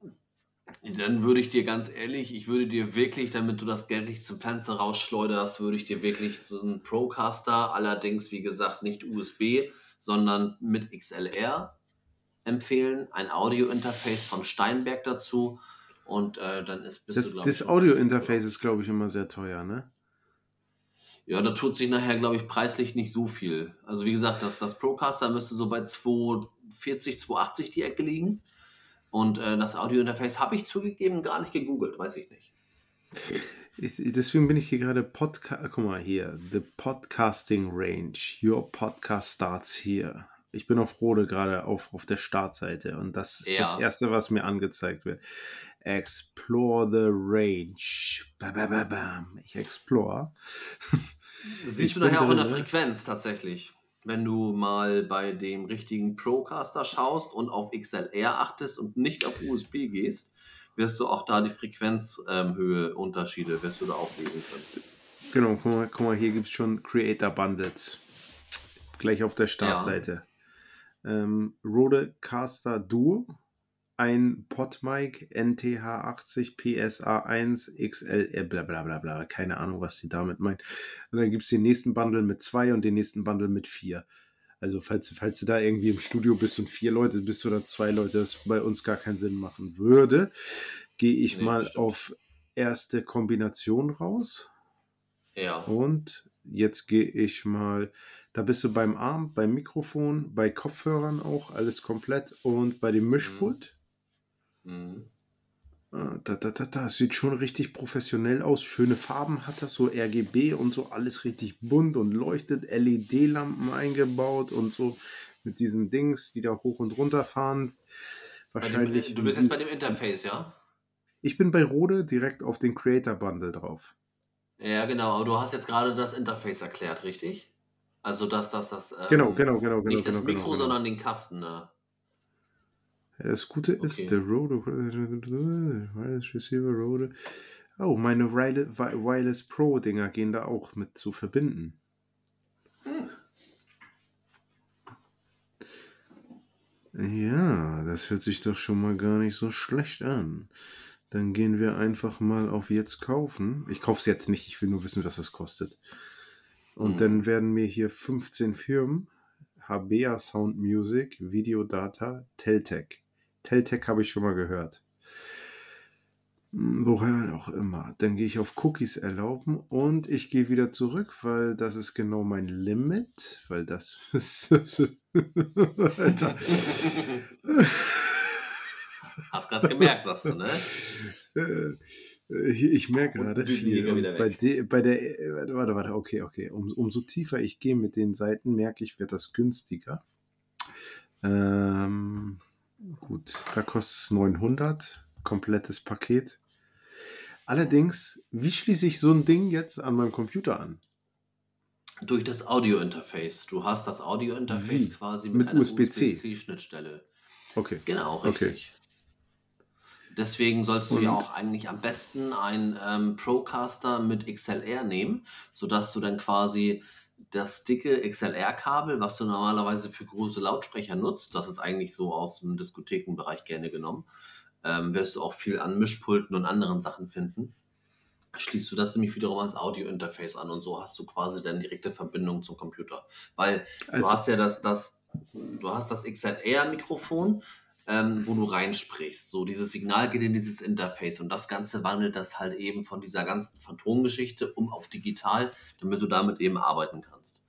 Dann würde ich dir ganz ehrlich, ich würde dir wirklich, damit du das Geld nicht zum Fenster rausschleuderst, würde ich dir wirklich so einen Procaster, allerdings wie gesagt nicht U S B, sondern mit X L R empfehlen. Ein Audio-Interface von Steinberg dazu und äh, dann ist, bist du, Das, glaube ich, das schon relativ gut. Audio-Interface ist, glaube ich, immer sehr teuer, ne? Ja, da tut sich nachher, glaube ich, preislich nicht so viel. Also wie gesagt, das, das Procaster müsste so bei zweihundertvierzig, zweihundertachtzig die Ecke liegen. Und äh, das Audio-Interface habe ich zugegeben gar nicht gegoogelt, weiß ich nicht. Ich, deswegen bin ich hier gerade Podcast. Guck mal hier. The Podcasting Range. Your podcast starts here. Ich bin auf Rode gerade auf, auf der Startseite und das ist Ja. das erste, was mir angezeigt wird. Explore the range. Ba, ba, ba, bam. Ich explore. Das siehst Ich du bin nachher auch in der drin, ne? Frequenz tatsächlich. Wenn du mal bei dem richtigen Procaster schaust und auf X L R achtest und nicht auf U S B gehst, wirst du auch da die Frequenzhöhe Unterschiede wirst du da auch lesen können. Genau, guck mal, guck mal hier gibt es schon Creator Bundles. Gleich auf der Startseite. Ähm, Rodecaster Duo, ein PodMic N T H achtzig P S A eins X L R, bla bla bla bla, keine Ahnung, was sie damit meint. Und dann gibt es den nächsten Bundle mit zwei und den nächsten Bundle mit vier. Also falls, falls du da irgendwie im Studio bist und vier Leute bist oder zwei Leute, das bei uns gar keinen Sinn machen würde, gehe ich Nee, mal das stimmt. auf erste Kombination raus. Ja. Und jetzt gehe ich mal, da bist du beim Arm, beim Mikrofon, bei Kopfhörern auch, alles komplett und bei dem Mischpult. Mhm. Ah, Da, da, da, da, sieht schon richtig professionell aus. Schöne Farben hat das, so R G B und so, alles richtig bunt und leuchtet. L E D-Lampen eingebaut und so mit diesen Dings, die da hoch und runter fahren. Bei dem, wahrscheinlich. du bist jetzt bei dem Interface, ja? Ich bin bei Rode direkt auf den Creator Bundle drauf. Ja, genau. Aber du hast jetzt gerade das Interface erklärt, richtig? Also das, das, das, ähm, Genau, genau, genau, genau, nicht das genau, Mikro, genau, genau. sondern den Kasten, ne? Ja, das Gute ist, Okay. der Rode Wireless Receiver Rode. Oh, meine Wireless, Wireless Pro Dinger gehen da auch mit zu verbinden. Hm. Ja, das hört sich doch schon mal gar nicht so schlecht an. Dann gehen wir einfach mal auf jetzt kaufen. Ich kaufe es jetzt nicht, ich will nur wissen, was es kostet. Und Hm. dann werden mir hier fünfzehn Firmen, Habea Sound Music, Videodata, Teltec. Teltec habe ich schon mal gehört. Hm, Woher auch immer. Dann gehe ich auf Cookies erlauben und ich gehe wieder zurück, weil das ist genau mein Limit, weil das ist... Alter. Hast gerade gemerkt, sagst du, ne? Äh, Ich merke Und gerade Düsenjäger viel. wieder Und bei, weg. de, bei der, äh, warte, warte, warte, okay, okay. Um, umso tiefer ich gehe mit den Seiten, merke ich, wird das günstiger. Ähm, gut, da kostet es neunhundert, komplettes Paket. Allerdings, wie schließe ich so ein Ding jetzt an meinem Computer an? Durch das Audio-Interface. Du hast das Audio-Interface Wie? quasi mit Mit einer U S B C? U S B-C-Schnittstelle. Okay, Genau, okay. richtig. Deswegen sollst du ja Und auch eigentlich am besten einen ähm, Procaster mit X L R nehmen, sodass du dann quasi das dicke X L R-Kabel, was du normalerweise für große Lautsprecher nutzt, das ist eigentlich so aus dem Diskothekenbereich gerne genommen, ähm, wirst du auch viel an Mischpulten und anderen Sachen finden. Schließt du das nämlich wiederum ans Audio-Interface an und so hast du quasi dann direkte Verbindung zum Computer. Weil du also, hast ja das, das, du hast das X L R-Mikrofon, ähm, wo du reinsprichst. So, dieses Signal geht in dieses Interface und das Ganze wandelt das halt eben von dieser ganzen Phantomgeschichte um auf digital, damit du damit eben arbeiten kannst.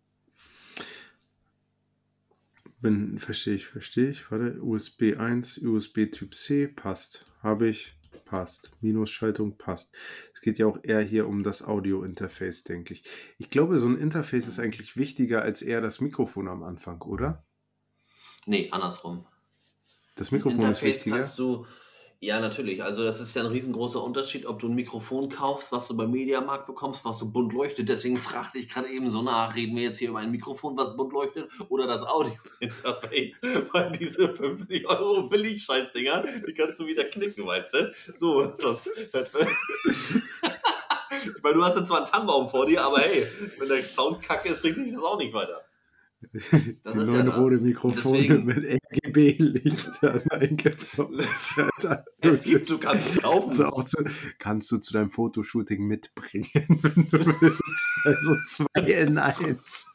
bin, verstehe ich, verstehe ich. Warte, U S B eins, U S B Typ C, passt. Habe ich, passt. Minusschaltung, passt. Es geht ja auch eher hier um das Audio-Interface, denke ich. Ich glaube, so ein Interface ist eigentlich wichtiger als eher das Mikrofon am Anfang, oder? Nee, andersrum. Das Ein Mikrofon ist Interface wichtiger. kannst du, ja natürlich, also das ist ja ein riesengroßer Unterschied, ob du ein Mikrofon kaufst, was du beim Mediamarkt bekommst, was so bunt leuchtet. Deswegen fragte ich gerade eben so nach, reden wir jetzt hier über ein Mikrofon, was bunt leuchtet oder das Audio-Interface? Weil diese fünfzig Euro Billig-Scheißdinger, die kannst du wieder knicken, weißt du? So, sonst... Ich meine, du hast jetzt zwar einen Tannenbaum vor dir, aber hey, wenn der Sound kacke ist, bringt dich das auch nicht weiter. Das Die ist ja neuen das. rote Und Mikrofone deswegen, mit R G B-Lichtern eingebaut. Alter, es gibt, du kannst es kannst, du kaufen. auch zu, kannst du zu deinem Fotoshooting mitbringen, wenn du willst. Also zwei in eins.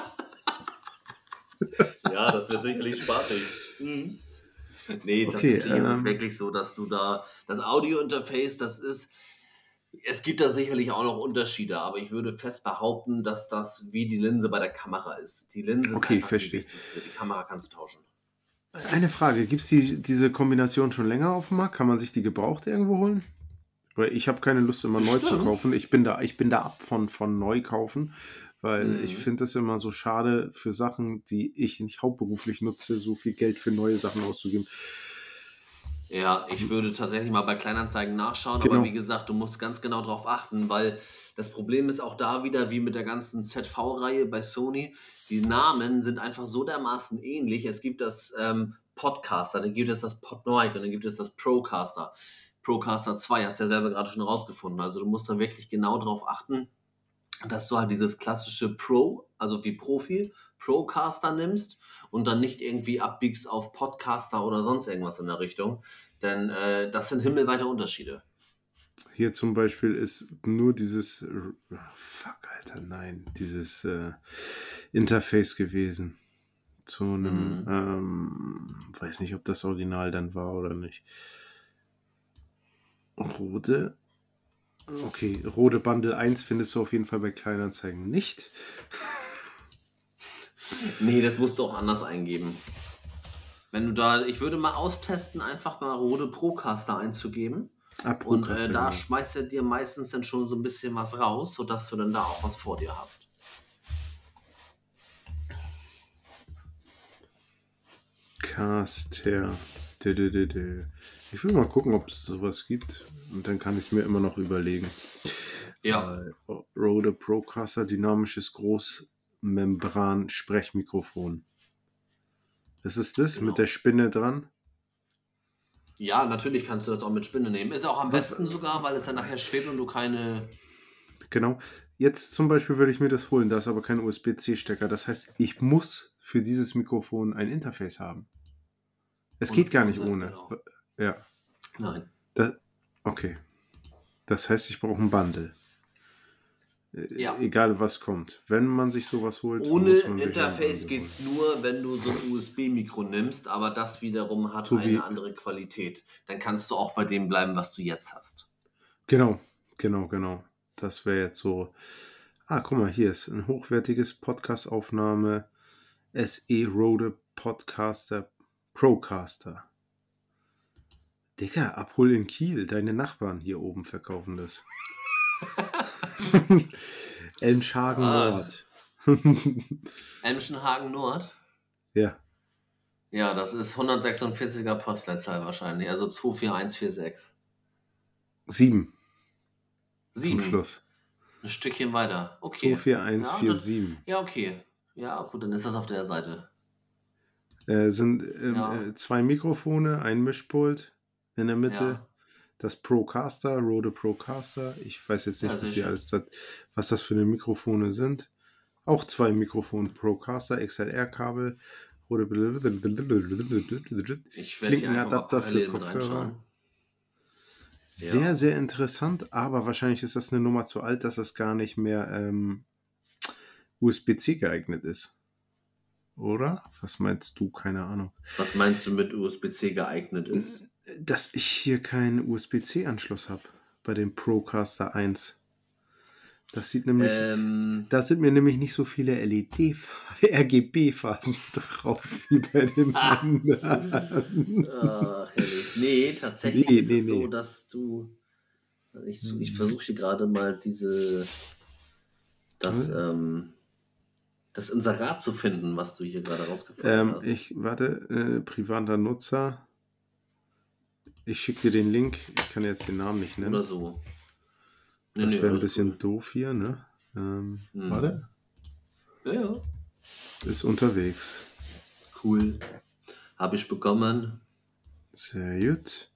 Ja, das wird sicherlich spaßig. Mhm. Nee, Okay, tatsächlich ist es ähm, wirklich so, dass du da, das Audio-Interface, das ist, es gibt da sicherlich auch noch Unterschiede, aber ich würde fest behaupten, dass das wie die Linse bei der Kamera ist. Die Linse ist okay, einfach die verstehe. wichtigste. Die Kamera kannst du tauschen. Eine Frage, gibt es die, diese Kombination schon länger auf dem Markt? Kann man sich die gebraucht irgendwo holen? Weil ich habe keine Lust, immer neu zu Bestimmt. kaufen. Ich bin da, ich bin da ab von, von neu kaufen, weil ich Mhm. finde es immer so schade für Sachen, die ich nicht hauptberuflich nutze, so viel Geld für neue Sachen auszugeben. Ja, ich würde tatsächlich mal bei Kleinanzeigen nachschauen, aber Genau. wie gesagt, du musst ganz genau darauf achten, weil das Problem ist auch da wieder, wie mit der ganzen Z V-Reihe bei Sony, die Namen sind einfach so dermaßen ähnlich. Es gibt das ähm, Podcaster, dann gibt es das Podmic und dann gibt es das Procaster. Procaster zwei, hast du ja selber gerade schon rausgefunden. Also du musst da wirklich genau darauf achten, dass du halt dieses klassische Pro, also wie Profi, Procaster nimmst und dann nicht irgendwie abbiegst auf Podcaster oder sonst irgendwas in der Richtung. Denn äh, das sind himmelweite Unterschiede. Hier zum Beispiel ist nur dieses, oh, fuck, Alter, nein, dieses äh, Interface gewesen. Zu einem, Mhm. ähm, weiß nicht, ob das Original dann war oder nicht. Rode. Okay, Rode Bundle eins findest du auf jeden Fall bei Kleinanzeigen nicht. Nee, das musst du auch anders eingeben. Wenn du da, ich würde mal austesten, einfach mal Rode Procaster einzugeben. Ah, Und Procaster, äh, da genau. schmeißt er dir meistens dann schon so ein bisschen was raus, sodass du dann da auch was vor dir hast. Caster. Dö, dö, dö, dö. Ich will mal gucken, ob es sowas gibt. Und dann kann ich es mir immer noch überlegen. Ja, Äh, Rode Procaster, dynamisches Großmembran-Sprechmikrofon. Das ist das genau. mit der Spinne dran. Ja, natürlich kannst du das auch mit Spinne nehmen. Ist auch am Was- besten sogar, weil es dann nachher schwebt und du keine... Genau. Jetzt zum Beispiel würde ich mir das holen, da ist aber kein U S B C-Stecker. Das heißt, ich muss für dieses Mikrofon ein Interface haben. Es geht gar nicht ohne. Genau. Ja. Nein. Da, okay. Das heißt, ich brauche ein Bundle. Äh, Ja. Egal was kommt. Wenn man sich sowas holt, Ohne muss man sich Interface ein Bundle geht es nur, wenn du so ein U S B-Mikro nimmst, aber das wiederum hat So wie- eine andere Qualität. Dann kannst du auch bei dem bleiben, was du jetzt hast. Genau, genau, genau. Das wäre jetzt so. Ah, guck mal, hier ist ein hochwertiges Podcast-Aufnahme S E Rode Podcaster Procaster. Digga, abhol in Kiel. Deine Nachbarn hier oben verkaufen das. Elmshagen Ah. Nord. Emschenhagen Nord? Ja, Ja, das ist hundertsechsundvierziger Postleitzahl wahrscheinlich, also zwei vier eins vier sechs. sieben zum Sieben. Schluss. Ein Stückchen weiter. Okay. zwei vier eins vier Ja, das, sieben. ja, okay. Ja, gut, dann ist das auf der Seite. Äh, sind ähm, Ja. äh, zwei Mikrofone, ein Mischpult in der Mitte. Ja. Das Procaster, Rode Procaster. Ich weiß jetzt nicht, Ja, was, sehr hier schön. alles das, was das für eine Mikrofone sind. Auch zwei Mikrofone Procaster, X L R-Kabel, Rode Ich werde hier Klinkenadapter einfach für parallel mit Kopfhörer. reinschauen. Sehr, Ja. sehr interessant, aber wahrscheinlich ist das eine Nummer zu alt, dass es gar nicht mehr ähm, U S B C geeignet ist. Oder? Was meinst du? Keine Ahnung. Was meinst du mit U S B C geeignet ist? Dass ich hier keinen U S B C-Anschluss habe bei dem Procaster eins. Das sieht nämlich, Ähm, da sind mir nämlich nicht so viele L E D, R G B-Farben drauf wie bei dem Ah. anderen. ach, herrlich. Nee, tatsächlich Nee, ist nee, es so, nee. dass du. Ich, ich versuche hier gerade mal diese. Das, ähm, das Inserat zu finden, was du hier gerade rausgefunden Ähm, hast. ich, warte, äh, privater Nutzer. Ich schicke dir den Link. Ich kann jetzt den Namen nicht nennen. Oder so. Nee, Das nee, wäre ein alles bisschen cool. doof hier, ne? Ähm, Mhm. Warte. Ja, ja. Ist unterwegs. Cool. Habe ich bekommen. Sehr gut.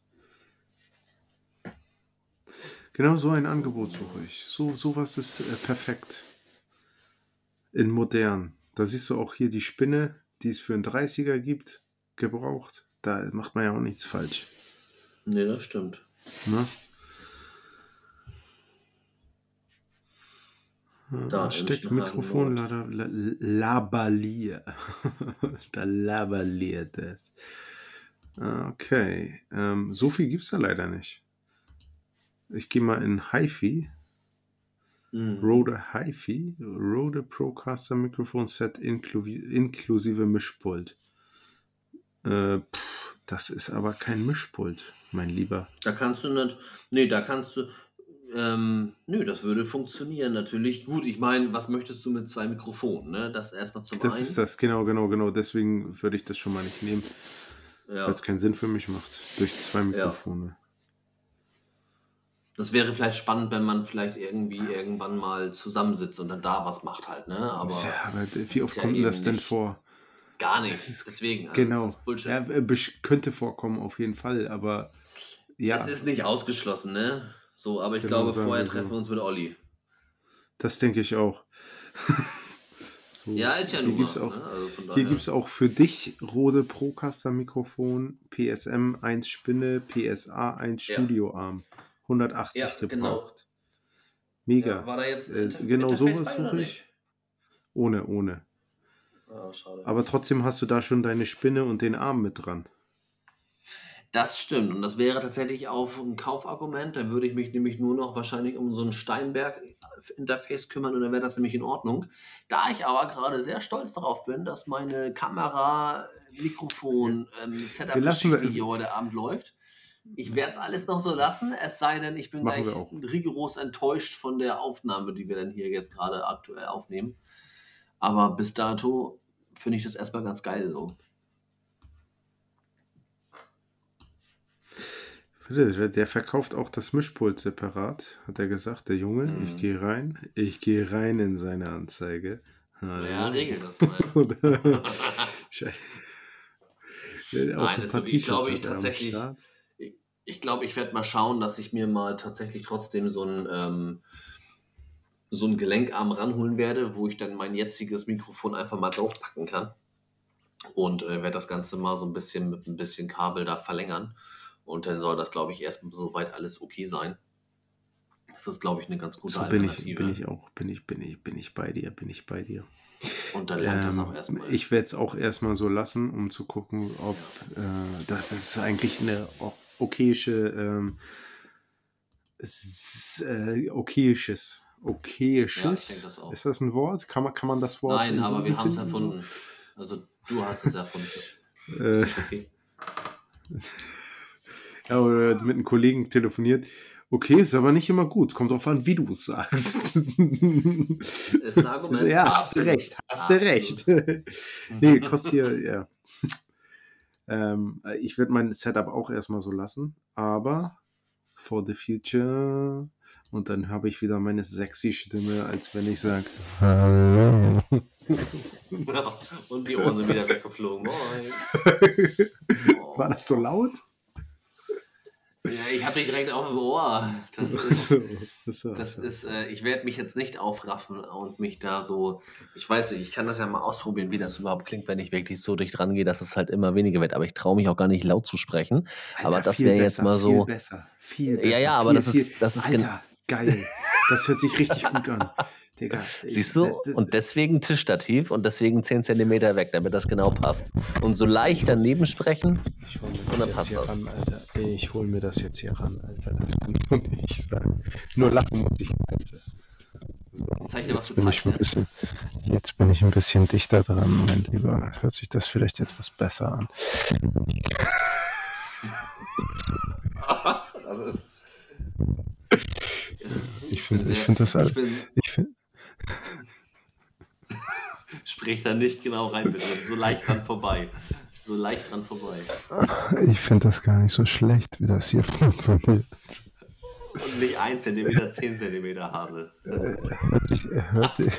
Genau so ein Angebot suche ich. So sowas ist äh, perfekt. In modern. Da siehst du auch hier die Spinne, die es für einen dreißiger gibt, gebraucht. Da macht man ja auch nichts falsch. Nee, das stimmt. Ne? Da, Steckmikrofon, Emschenhagen la, la, Lavalier. Da lavaliert es. Okay. Ähm, so viel gibt es da leider nicht. Ich gehe mal in HiFi. Mhm. Rode HiFi. Rode Procaster Mikrofon Set inklu inklusive Mischpult. Äh, pff, das ist aber kein Mischpult, mein Lieber. Da kannst du nicht. Nee, da kannst du. Ähm, nö, das würde funktionieren natürlich. Gut, ich meine, was möchtest du mit zwei Mikrofonen? Ne? Das erstmal zum Das einen. ist das, genau, genau, genau. Deswegen würde ich das schon mal nicht nehmen, Ja. weil es keinen Sinn für mich macht. Durch zwei Mikrofone. Das wäre vielleicht spannend, wenn man vielleicht irgendwie irgendwann mal zusammensitzt und dann da was macht halt, ne? Aber Ja, aber das wie ist oft ja kommt denn das eben denn nicht- vor? gar Das nicht. ist- Deswegen, also Genau. das ist Bullshit. Ja, äh, besch- könnte vorkommen, auf jeden Fall, aber ja, Es ist nicht ausgeschlossen, ne? So, aber ich Genau, glaube, sagen vorher wir so. treffen wir uns mit Olli. das denke ich auch. So, Ja, ist ja hier nun gibt's mal, auch, ne? Also von Hier daher. gibt es auch für dich Rode Procaster Mikrofon, P S M eins Spinne, P S A eins Ja. Studioarm, hundertachtzig Ja, genau. gebraucht. Mega. Ja, war da jetzt ein Äh, Inter- genau Interface sowas bei oder suche nicht? ich. Ohne, ohne. Ah, schade. Aber trotzdem hast du da schon deine Spinne und den Arm mit dran. Das stimmt. Und das wäre tatsächlich auch ein Kaufargument. Dann würde ich mich nämlich nur noch wahrscheinlich um so ein Steinberg-Interface kümmern und dann wäre das nämlich in Ordnung. Da ich aber gerade sehr stolz darauf bin, dass meine Kamera, Mikrofon, ähm, Wir Setup-Geschichte lassen- hier heute Abend läuft. Ich werde es alles noch so lassen, es sei denn, ich bin Machen gleich wir auch. rigoros enttäuscht von der Aufnahme, die wir dann hier jetzt gerade aktuell aufnehmen. Aber bis dato finde ich das erstmal ganz geil so. Der, der verkauft auch das Mischpult separat, hat er gesagt, der Junge. Mhm. Ich gehe rein, ich gehe rein in seine Anzeige. Ja, Hallo. regel das mal. Oder- Scheiße. Ja, auch Nein, ein ist paar so, ich glaube, T-Shirts ich hat er am tatsächlich, Start. ich, ich glaube, ich werde mal schauen, dass ich mir mal tatsächlich trotzdem so ein, ähm, so ein Gelenkarm ranholen werde, wo ich dann mein jetziges Mikrofon einfach mal draufpacken kann. Und äh, werde das Ganze mal so ein bisschen mit ein bisschen Kabel da verlängern. Und dann soll das, glaube ich, erst soweit alles okay sein. Das ist, glaube ich, eine ganz gute So bin ich, Alternative. bin ich auch, bin ich, bin ich, bin ich bei dir, bin ich bei dir. Und dann lernt das auch Ähm, erstmal. ich werde es auch erstmal so lassen, um zu gucken, ob äh, das ist eigentlich eine o- okayische, ähm, s- äh, okayisches, okayisches. Ja, ich denke das auch. Ist das ein Wort? Kann man, kann man das Wort Nein, im aber wir Duden haben es finden, so? erfunden. Also du hast es erfunden. Äh, Das ist okay. ja, oder mit einem Kollegen telefoniert. Okay, ist aber nicht immer gut. Kommt drauf an, wie du es sagst. Ist ein Argument. So, ja, hast du Absolut. recht, hast du recht. Nee, kostet hier, ja. Ähm, ich werde mein Setup auch erstmal so lassen, aber for the future. Und dann habe ich wieder meine sexy Stimme, als wenn ich sage, Hallo. Ja, und die Ohren sind wieder weggeflogen. Moin. war das so laut? Ja, ich habe dich direkt auf dem Ohr. Das ist, So, so, das so. ist äh, ich werde mich jetzt nicht aufraffen und mich da so, ich weiß nicht, ich kann das ja mal ausprobieren, wie das überhaupt klingt, wenn ich wirklich so dicht dran gehe, dass es halt immer weniger wird. Aber ich traue mich auch gar nicht laut zu sprechen. Alter, aber das viel wäre jetzt besser, mal so. Viel besser, viel besser. Ja, ja, aber viel, das ist, viel, das ist gen- Alter, geil. Das hört sich richtig gut an. Digga, ich- Siehst du? d- d- Und deswegen Tischstativ und deswegen zehn Zentimeter weg, damit das genau passt. Und so leicht daneben sprechen. Ich hol mir Und das dann jetzt passt hier das. ran, Alter. Ich hol mir das jetzt hier ran, Alter. Das kannst du nicht sagen. Nur lachen muss ich, Alter. So, Zeig dir, was jetzt bin ich ein gezeichnet. bisschen, jetzt bin ich ein bisschen dichter dran, mein Lieber. Hört sich das vielleicht etwas besser an. Das ist. Ich finde, bin ich sehr- finde das, Ich halt- bin, ich finde, sprich da nicht genau rein, bitte. So leicht dran vorbei. So leicht dran vorbei. ich finde das gar nicht so schlecht, wie das hier funktioniert. Und nicht ein Zentimeter, zehn Zentimeter Hase. Hört sich, hört sich,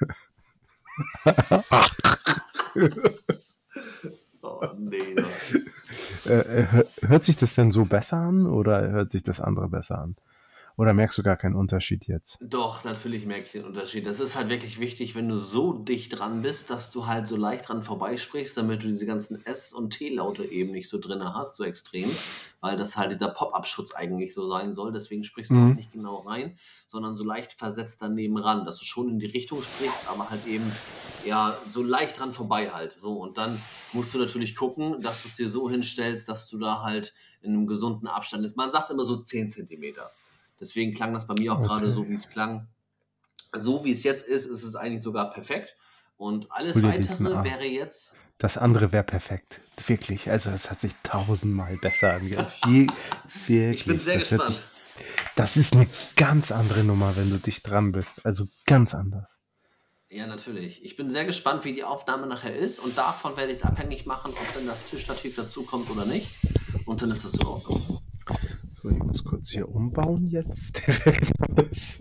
Oh, nee. doch. äh, hör- hört sich das denn so besser an oder hört sich das andere besser an? Oder merkst du gar keinen Unterschied jetzt? Doch, natürlich merke ich den Unterschied. Das ist halt wirklich wichtig, wenn du so dicht dran bist, dass du halt so leicht dran vorbeisprichst, damit du diese ganzen S- und T-Laute eben nicht so drin hast, so extrem, weil das halt dieser Pop-Up-Schutz eigentlich so sein soll. Deswegen sprichst du Mhm. halt nicht genau rein, sondern so leicht versetzt daneben ran, dass du schon in die Richtung sprichst, aber halt eben ja so leicht dran vorbei halt. So, und dann musst du natürlich gucken, dass du es dir so hinstellst, dass du da halt in einem gesunden Abstand ist. Man sagt immer so zehn Zentimeter. Deswegen klang das bei mir auch Okay. gerade so, wie es klang. So wie es jetzt ist, ist es eigentlich sogar perfekt. Und alles Hol dir diesen Weitere Arm. wäre jetzt. Das andere wäre perfekt. Wirklich. Also, das hat sich tausendmal besser angehört. Je, wirklich. Ich bin sehr das hört gespannt. sich, das ist eine ganz andere Nummer, wenn du dicht dran bist. Also ganz anders. Ja, natürlich. Ich bin sehr gespannt, wie die Aufnahme nachher ist. Und davon werde ich es abhängig machen, ob dann das Tischstativ dazukommt oder nicht. Und dann ist das in Ordnung. So, ich muss kurz hier umbauen jetzt. Direkt alles.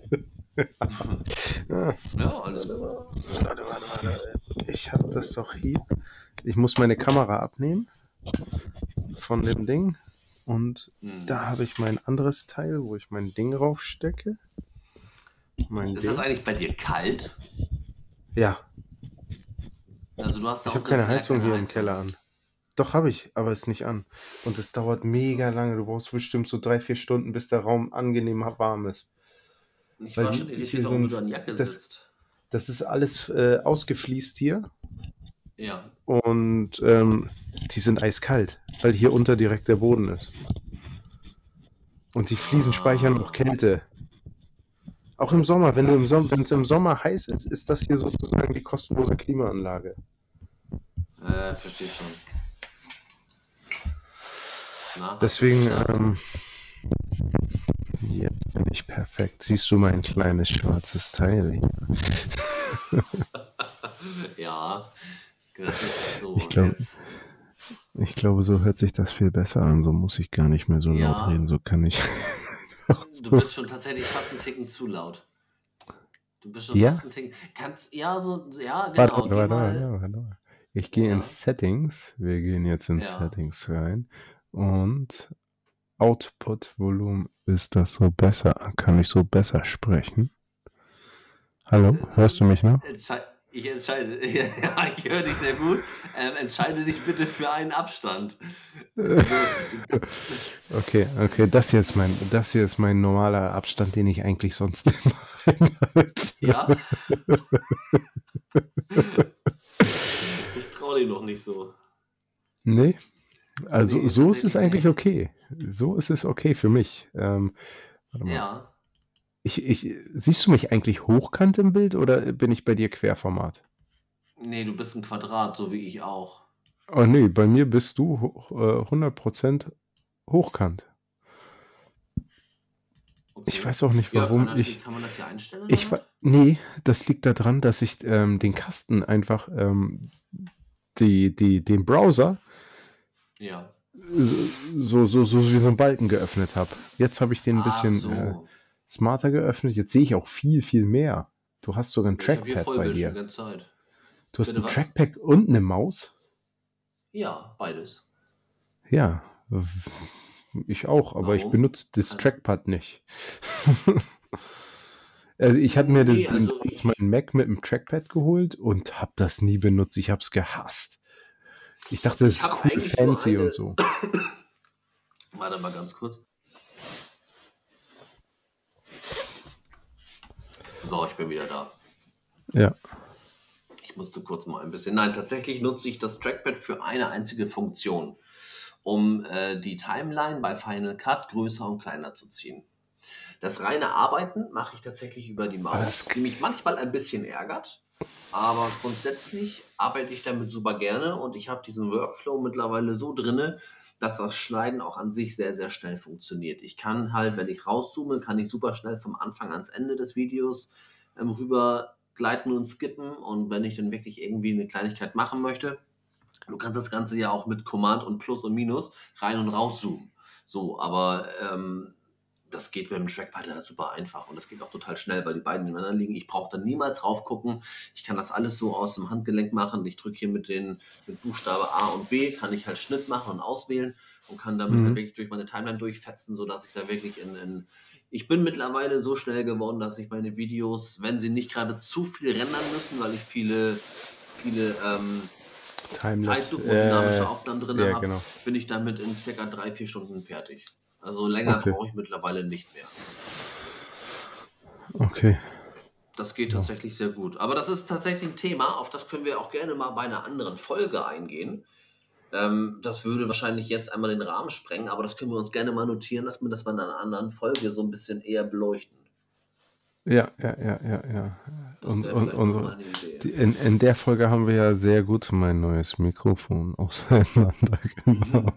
Ah, Ja, alles gut. warte, warte, warte. Ich habe das doch hier. Ich muss meine Kamera abnehmen von dem Ding. Und Hm. da habe ich mein anderes Teil, wo ich mein Ding raufstecke. Mein Ist Ding. das eigentlich bei dir kalt? Ja, Also du hast da ich habe unten keine keine Heizung hier im Heizung. Keller an. Doch, habe ich, aber ist nicht an. Und es dauert mega lange. Du brauchst bestimmt so drei, vier Stunden, bis der Raum angenehm warm ist. Ich Weil war die- schon hier irritiert, warum du sind- da in Jacke das- sitzt. Das ist alles äh, ausgefliest hier. Ja. Und ähm, die sind eiskalt, weil hier unter direkt der Boden ist. Und die Fliesen speichern auch Kälte. Auch im Sommer, wenn du im Sommer, wenn es im Sommer heiß ist, ist das hier sozusagen die kostenlose Klimaanlage. Äh, verstehe schon. Na, hast Deswegen, du's geschafft? ähm, jetzt bin ich perfekt. Siehst du mein kleines schwarzes Teil hier? Ja, das ist so. Ich glaub- jetzt. Ich glaube, so hört sich das viel besser an. So muss ich gar nicht mehr so laut Ja, reden. So kann ich auch du so. bist schon tatsächlich fast einen Ticken zu laut. Du bist schon fast Ja? einen Ticken. Kannst, ja, so, ja, Warte, genau. warte, Geh warte, mal. warte, warte, warte. Ich gehe in Ja, Settings. Wir gehen jetzt in ja. Settings rein. Und Output-Volumen, ist das so besser? Kann ich so besser sprechen? Hallo? Hörst du mich noch? Entschei ich entscheide, ja, ich höre dich sehr gut. Ähm, entscheide dich bitte für einen Abstand. Also, Okay, okay, das hier ist mein, das hier ist mein normaler Abstand, den ich eigentlich sonst immer einhalte. ja, ich traue dir noch nicht so. Nee, also Nee, so ist es tatsächlich eigentlich nicht. okay. So ist es okay für mich. Ähm, warte mal. Ja. Ich, ich, siehst du mich eigentlich hochkant im Bild oder bin ich bei dir Querformat? Nee, du bist ein Quadrat, so wie ich auch. Oh nee, bei mir bist du ho- äh, hundert Prozent hochkant. Ich Okay. weiß auch nicht, Ja, kann warum das, wie ich. kann man das hier einstellen oder Ich was? wa- nee, das liegt daran, dass ich ähm, den Kasten einfach, ähm, die, die, den Browser Ja. so, so, so wie so ein Balken geöffnet habe. Jetzt habe ich den ein Ach bisschen äh, so. smarter geöffnet. Jetzt sehe ich auch viel, viel mehr. Du hast sogar ein Ja, ich habe hier Trackpad bei Vollbildschirm dir. die ganze Zeit. Du hast Bitte ein was? Trackpad und eine Maus? Ja, beides. Ja, ich auch, aber ich Warum? benutze das Kann, Trackpad nicht. Also ich hatte mir das, nee, den, also damals ich, meinen Mac mit dem Trackpad geholt und habe das nie benutzt. Ich habe es gehasst. Ich dachte, das ich ist habe cool, eigentlich nur fancy und eine. so. Warte mal ganz kurz. So, ich bin wieder da. Ja. Ich musste kurz mal ein bisschen. Nein, tatsächlich nutze ich das Trackpad für eine einzige Funktion, um äh, die Timeline bei Final Cut größer und kleiner zu ziehen. Das reine Arbeiten mache ich tatsächlich über die Aber das, Maus, die mich manchmal ein bisschen ärgert. Aber grundsätzlich arbeite ich damit super gerne und ich habe diesen Workflow mittlerweile so drinne, dass das Schneiden auch an sich sehr, sehr schnell funktioniert. Ich kann halt, wenn ich rauszoome, kann ich super schnell vom Anfang ans Ende des Videos ähm, rüber gleiten und skippen. Und wenn ich dann wirklich irgendwie eine Kleinigkeit machen möchte, du kannst das Ganze ja auch mit Command und Plus und Minus rein und raus zoomen. So, aber ähm, das geht mit dem Trackpad halt super einfach und das geht auch total schnell, weil die beiden nebeneinander liegen. Ich brauche da niemals raufgucken. Ich kann das alles so aus dem Handgelenk machen. Ich drücke hier mit den mit Buchstabe A und B, kann ich halt Schnitt machen und auswählen und kann damit halt mhm. wirklich durch meine Timeline durchfetzen, sodass ich da wirklich in, in ich bin mittlerweile so schnell geworden, dass ich meine Videos, wenn sie nicht gerade zu viel rendern müssen, weil ich viele, viele ähm, Timelapse. Zeitlupen und dynamische Äh, Aufnahmen drin ja, habe, genau. bin ich damit in circa drei, vier Stunden fertig. Also länger Okay, brauche ich mittlerweile nicht mehr. okay. Das geht Ja. tatsächlich sehr gut. Aber das ist tatsächlich ein Thema, auf das können wir auch gerne mal bei einer anderen Folge eingehen. Ähm, das würde wahrscheinlich jetzt einmal den Rahmen sprengen, aber das können wir uns gerne mal notieren, dass wir das bei einer anderen Folge so ein bisschen eher beleuchten. Ja, ja, ja, ja, ja. Das Und, wäre und vielleicht mal unsere, eine Idee. die, in, in der Folge haben wir ja sehr gut mein neues Mikrofon auseinandergenommen.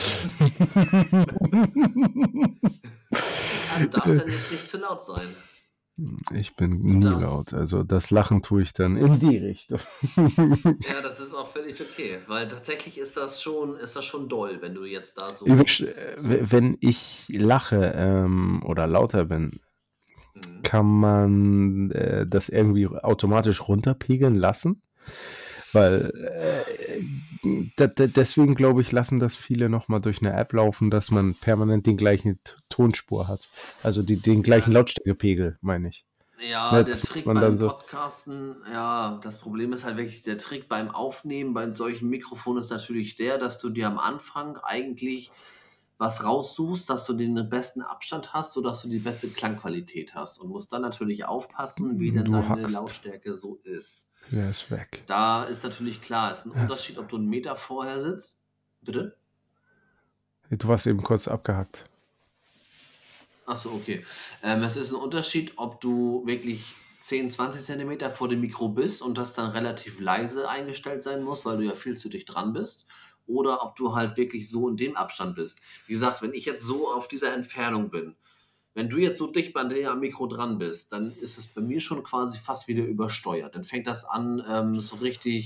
Ja, du darfst dann jetzt nicht zu laut sein. Ich bin Du nie darfst. laut, also das Lachen tue ich dann in die Richtung. Ja, das ist auch völlig okay, weil tatsächlich ist das schon, ist das schon doll, wenn du jetzt da so, Übersch- äh, so. Wenn ich lache ähm, oder lauter bin, Mhm. kann man äh, das irgendwie automatisch runterpegeln lassen? Weil äh, da, da, deswegen glaube ich, lassen das viele nochmal durch eine App laufen, dass man permanent den gleichen T- Tonspur hat. Also die, den gleichen Ja, Lautstärkepegel, meine ich. ja, Ne, der das macht Trick man dann beim so. Podcasten, ja, das Problem ist halt wirklich, der Trick beim Aufnehmen bei solchen Mikrofonen ist natürlich der, dass du dir am Anfang eigentlich was raussuchst, dass du den besten Abstand hast, sodass du die beste Klangqualität hast und musst dann natürlich aufpassen, wie denn Du deine hackst, Lautstärke so ist. der ist weg. Da ist natürlich klar, ist ein Er ist, Unterschied, ob du einen Meter vorher sitzt. Bitte? du warst eben kurz abgehackt. Ach so, okay. Ähm, es ist ein Unterschied, ob du wirklich zehn, zwanzig Zentimeter vor dem Mikro bist und das dann relativ leise eingestellt sein muss, weil du ja viel zu dicht dran bist, oder ob du halt wirklich so in dem Abstand bist. Wie gesagt, wenn ich jetzt so auf dieser Entfernung bin, wenn du jetzt so dicht bei dir am Mikro dran bist, dann ist es bei mir schon quasi fast wieder übersteuert. Dann fängt das an, ähm, so richtig,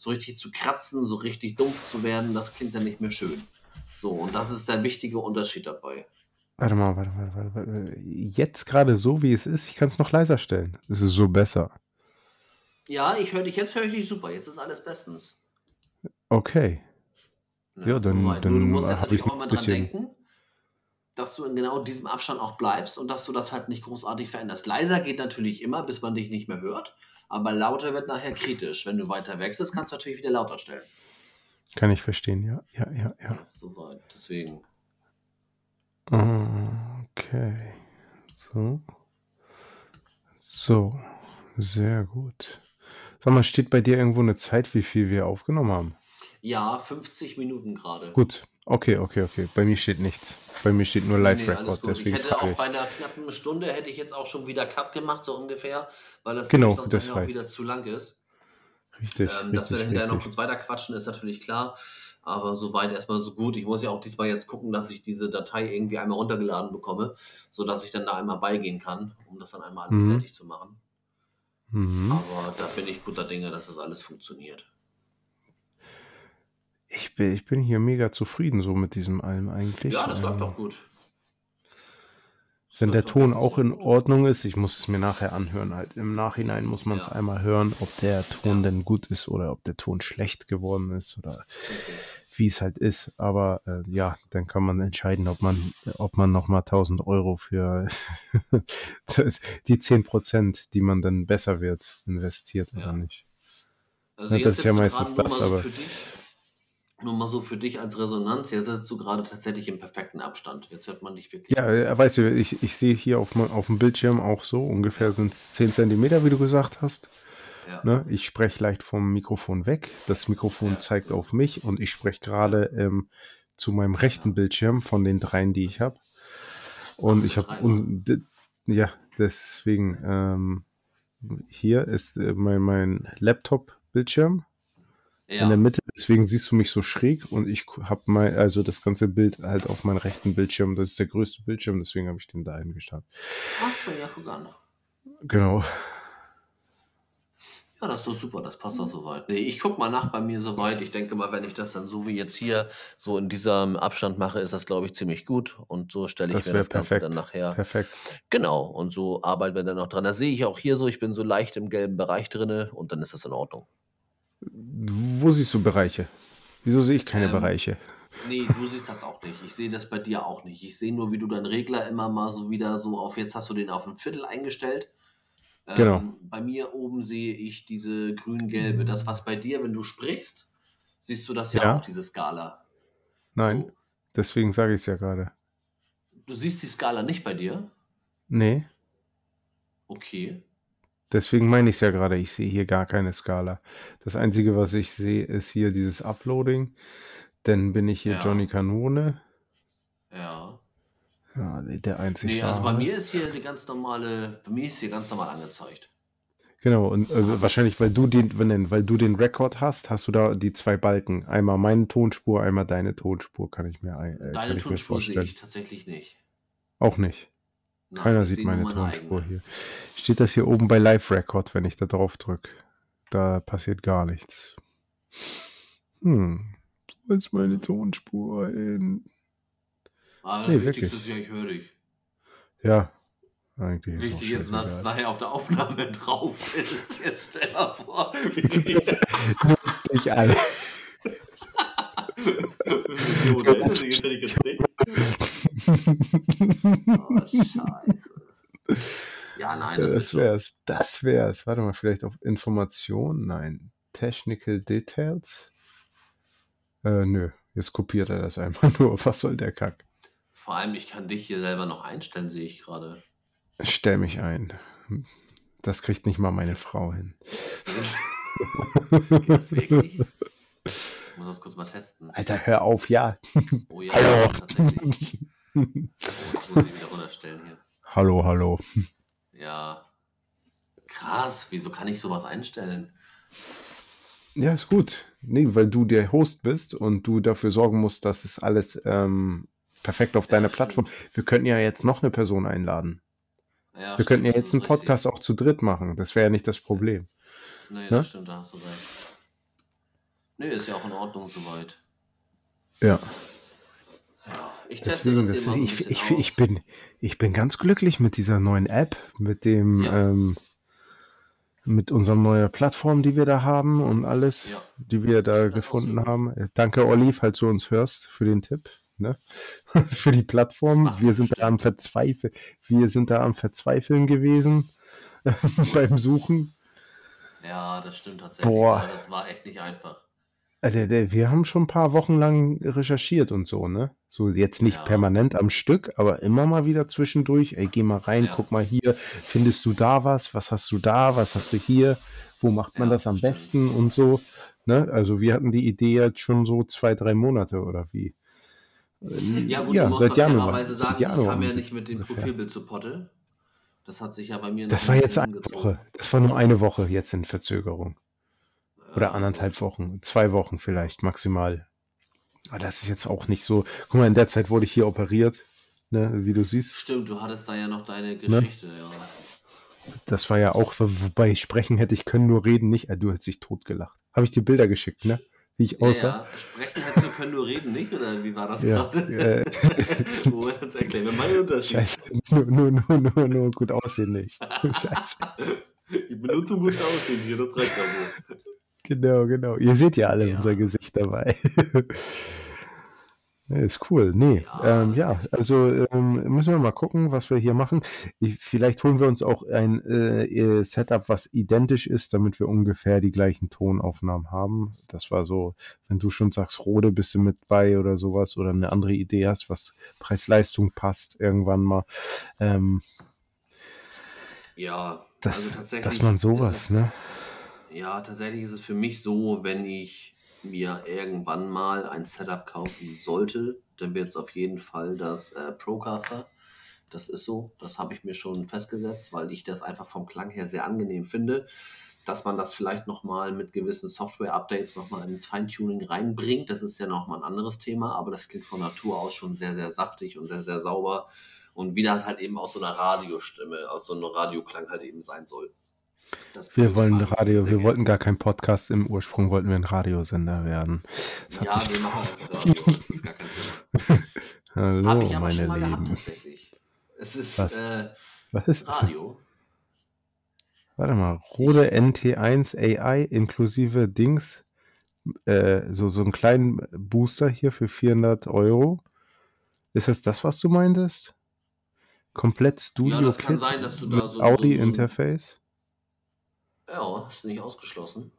so richtig zu kratzen, so richtig dumpf zu werden, das klingt dann nicht mehr schön. So, und das ist der wichtige Unterschied dabei. Warte mal, warte, warte, warte, warte. Jetzt gerade so, wie es ist, ich kann es noch leiser stellen. Es ist so besser. Ja, ich höre dich, jetzt höre ich dich super, jetzt ist alles bestens. Okay. Ja, dann, soweit. Nur du dann musst jetzt habe ich natürlich auch noch immer ein dran bisschen. denken, dass du in genau diesem Abstand auch bleibst und dass du das halt nicht großartig veränderst. Leiser geht natürlich immer, bis man dich nicht mehr hört, aber lauter wird nachher kritisch. Wenn du weiter wechselst, kannst du natürlich wieder lauter stellen. Kann ich verstehen, ja. Ja, ja, ja. Ja, soweit. Deswegen. Okay. So. So. Sehr gut. Sag mal, steht bei dir irgendwo eine Zeit, wie viel wir aufgenommen haben? Ja, fünfzig Minuten gerade. Gut. Okay, okay, okay. Bei mir steht nichts. Bei mir steht nur Nee, Live nee, alles Record, gut. Ich deswegen hätte frage auch ich. bei einer knappen Stunde hätte ich jetzt auch schon wieder Cut gemacht, so ungefähr, weil das Genau, nämlich sonst das nachher auch reicht. wieder zu lang ist. Richtig, Ähm, dass wir richtig, hinterher noch richtig. kurz weiter quatschen, ist natürlich klar. Aber soweit erstmal so gut. Ich muss ja auch diesmal jetzt gucken, dass ich diese Datei irgendwie einmal runtergeladen bekomme, sodass ich dann da einmal beigehen kann, um das dann einmal alles Mhm. fertig zu machen. Mhm. Aber da bin ich guter Dinge, dass das alles funktioniert. Ich bin, ich bin hier mega zufrieden so mit diesem allem eigentlich. Ja, das Ähm, läuft doch gut. Das Wenn der läuft doch Ton wirklich auch sehr in gut. Ordnung ist, ich muss es mir nachher anhören. Halt im Nachhinein muss man es Ja. einmal hören, ob der Ton Ja. denn gut ist oder ob der Ton schlecht geworden ist oder Okay. wie es halt ist. Aber äh, ja, dann kann man entscheiden, ob man, ob man nochmal tausend Euro für die zehn Prozent, die man dann besser wird, investiert oder Ja. nicht. Also Ja, jetzt das ist ja sitzt du meistens gerade nur das, mal so aber für dich, nur mal so für dich als Resonanz, jetzt sitzt du gerade tatsächlich im perfekten Abstand. Jetzt hört man dich wirklich ja, gut. äh, weißt du, ich, ich sehe hier auf, mein- auf dem Bildschirm auch so, ungefähr Ja. sind es zehn Zentimeter, wie du gesagt hast. Ja. Ne? Ich spreche leicht vom Mikrofon weg, das Mikrofon Ja. zeigt auf mich und ich spreche gerade ähm, zu meinem rechten Bildschirm von den dreien, die ich habe. Und Ach, ich für habe, dreimal. ja, deswegen, ähm, hier ist äh, mein, mein Laptop-Bildschirm in der Ja. Mitte, deswegen siehst du mich so schräg und ich habe mal, also das ganze Bild halt auf meinem rechten Bildschirm, das ist der größte Bildschirm, deswegen habe ich den da hingestellt. Ach so, ja, guck an. Genau. Ja, das ist doch super, das passt auch soweit. Nee, ich guck mal nach bei mir soweit. Ich denke mal, wenn ich das dann so wie jetzt hier so in diesem Abstand mache, ist das, glaube ich, ziemlich gut. Und so stelle ich Das mir wäre das Ganze dann perfekt. nachher. Perfekt. Genau, und so arbeiten wir dann noch dran. Da sehe ich auch hier so, ich bin so leicht im gelben Bereich drinne und dann ist das in Ordnung. Wo siehst du Bereiche? Wieso sehe ich keine Ähm, Bereiche? Nee, du siehst das auch nicht. Ich sehe das bei dir auch nicht. Ich sehe nur, wie du deinen Regler immer mal so wieder so auf, jetzt hast du den auf ein Viertel eingestellt. Genau. Ähm, bei mir oben sehe ich diese grün-gelbe. Das, was bei dir, wenn du sprichst, siehst du das ja, Ja. auch, diese Skala. Nein, So. deswegen sage ich es ja gerade. Du siehst die Skala nicht bei dir? Nee, Okay. deswegen meine ich es ja gerade. Ich sehe hier gar keine Skala. Das Einzige, was ich sehe, ist hier dieses Uploading. Dann bin ich hier Ja. Johnny Kanone. Ja. Ja, der einzig Nee, also bei wahre. mir ist hier die ganz normale, bei mir ist hier ganz normal angezeigt. Genau, und äh, wahrscheinlich, weil du den, wenn, weil du den Rekord hast, hast du da die zwei Balken. Einmal meine Tonspur, einmal deine Tonspur, kann ich mir, ein- äh, Deine kann ich mir Tonspur sehe vorstellen. ich tatsächlich nicht. Auch nicht. Nein, Keiner ich sieht sehe nur meine meine Tonspur eigene. hier. Steht das hier oben bei Live Record, wenn ich da drauf drücke? Da passiert gar nichts. Hm. Wo ist meine Tonspur hin? Aber das Nee, Wichtigste wirklich. ist ja, ich höre dich. Ja, eigentlich ist auch Wichtig ist, dass es scheißegal. nachher auf der Aufnahme drauf ist. Jetzt stell mal vor, wie Ich alle. Jo, ne? Das ist ja nicht ganz dick. Oh, scheiße. Ja, nein, Ja, das wird das schon. wär's. Das wär's. Warte mal, vielleicht auf Information? Nein. Technical Details? Äh, nö. Jetzt kopiert er das einfach nur. Was soll der Kack? Vor allem, ich kann dich hier selber noch einstellen, sehe ich gerade. Stell mich ein. Das kriegt nicht mal meine Frau hin. Geht das wirklich? Ich muss das kurz mal testen. Alter, hör auf, ja. Oh ja, Hallo. tatsächlich. Oh, das muss ich wieder runterstellen hier. Hallo, hallo. Ja. Krass, wieso kann ich sowas einstellen? Ja, ist gut. Nee, weil du der Host bist und du dafür sorgen musst, dass es alles ähm, perfekt auf Ja, deiner stimmt. Plattform. Wir könnten ja jetzt noch eine Person einladen. Ja, Wir könnten ja stimmt, das jetzt einen ist richtig. Podcast auch zu dritt machen. Das wäre ja nicht das Problem. Nee, Ne? das stimmt, da hast du recht. Nee, ist ja auch in Ordnung soweit. Ja. Ja, ich teste Deswegen, das das hier ist, mal so ein ich, bisschen ich, ich, aus. bin, ich bin ganz glücklich mit dieser neuen App, mit dem, Ja. ähm, mit unserer neuen Plattform, die wir da haben und alles, Ja. die wir Ich da finde das auch sehr gefunden gut. haben. Äh, Danke, Olli, falls du uns hörst, für den Tipp, ne? Für die Das Plattform. macht Wir er sind da am bestimmt. Verzweifeln, wir sind da am Verzweifeln gewesen beim Suchen. Ja, das stimmt tatsächlich. Boah, Ja, das war echt nicht einfach. äh, der, der, wir haben schon ein paar Wochen lang recherchiert und so, ne? So jetzt nicht Ja, permanent am Stück, aber immer mal wieder zwischendurch. Ey, geh mal rein, ja, guck mal hier, findest du da was? Was hast du da? Was hast du hier? Wo macht man ja, das am das stimmt. besten und so? Ne? Also wir hatten die Idee jetzt schon so zwei, drei Monate oder wie? Äh, Ja, gut, du Ja, musst seit mal Januar, fairerweise seit sagen, ich Januar kam ja nicht mit dem ungefähr. Profilbild zu Potte. Das hat sich ja bei mir noch Das ein war bisschen jetzt eine hingezogen. Woche. Das war nur eine Woche jetzt in Verzögerung. Oder Ja, anderthalb gut. Wochen. Zwei Wochen vielleicht maximal. Aber das ist jetzt auch nicht so. Guck mal, in der Zeit wurde ich hier operiert, ne, wie du siehst. Stimmt, du hattest da ja noch deine Ne? Geschichte, ja. Das war ja auch, wobei sprechen hätte ich können, nur reden nicht. Ah, du hättest dich totgelacht. Habe ich dir Bilder geschickt, ne? Wie ich Ja, aussah? ja. Sprechen hättest du können, nur reden nicht, oder wie war das Ja. gerade? Äh, Moment, jetzt erklären wir mal den Unterschied. Scheiße. Nur, nur, nur, nur, nur gut aussehen nicht. Scheiße. Ich bin nur zum gut aussehen hier, das reicht also. Genau, genau. Ihr seht ja alle Ja. unser Gesicht dabei. Ja, ist cool. Nee, Ja, ähm, ist ja, echt also ähm, müssen wir mal gucken, was wir hier machen. Ich, vielleicht holen wir uns auch ein äh, äh, Setup, was identisch ist, damit wir ungefähr die gleichen Tonaufnahmen haben. Das war so, wenn du schon sagst, Rode bist du mit bei oder sowas oder eine andere Idee hast, was Preis-Leistung passt irgendwann mal. Ähm, Ja, also dass, dass tatsächlich man ist sowas, es, ne? ja, tatsächlich ist es für mich so, wenn ich mir irgendwann mal ein Setup kaufen sollte, dann wird es auf jeden Fall das äh, Procaster. Das ist so, das habe ich mir schon festgesetzt, weil ich das einfach vom Klang her sehr angenehm finde, dass man das vielleicht nochmal mit gewissen Software-Updates nochmal ins Feintuning reinbringt. Das ist ja nochmal ein anderes Thema, aber das klingt von Natur aus schon sehr, sehr saftig und sehr, sehr sauber. Und wie das halt eben aus so einer Radiostimme, aus so einem Radioklang halt eben sein soll. Das Wir mögen wollen mag ich Radio, sehr wir gerne. wollten gar kein Podcast, im Ursprung wollten wir ein Radiosender werden. Das hat Ja, sich wir machen einfach Radio, das ist gar kein Thema. Habe Hallo, ich aber meine schon mal gehabt Lieben. tatsächlich. Es ist Was? äh, Was? Radio. Warte mal, Ich, Rode N T eins A I inklusive Dings, äh, so, so einen kleinen Booster hier für vierhundert Euro. Ist es das, was du meintest? Komplett ja, Studio das kann Kit sein, dass du mit da so, so, Audi so ein, Interface? ja, ist nicht ausgeschlossen.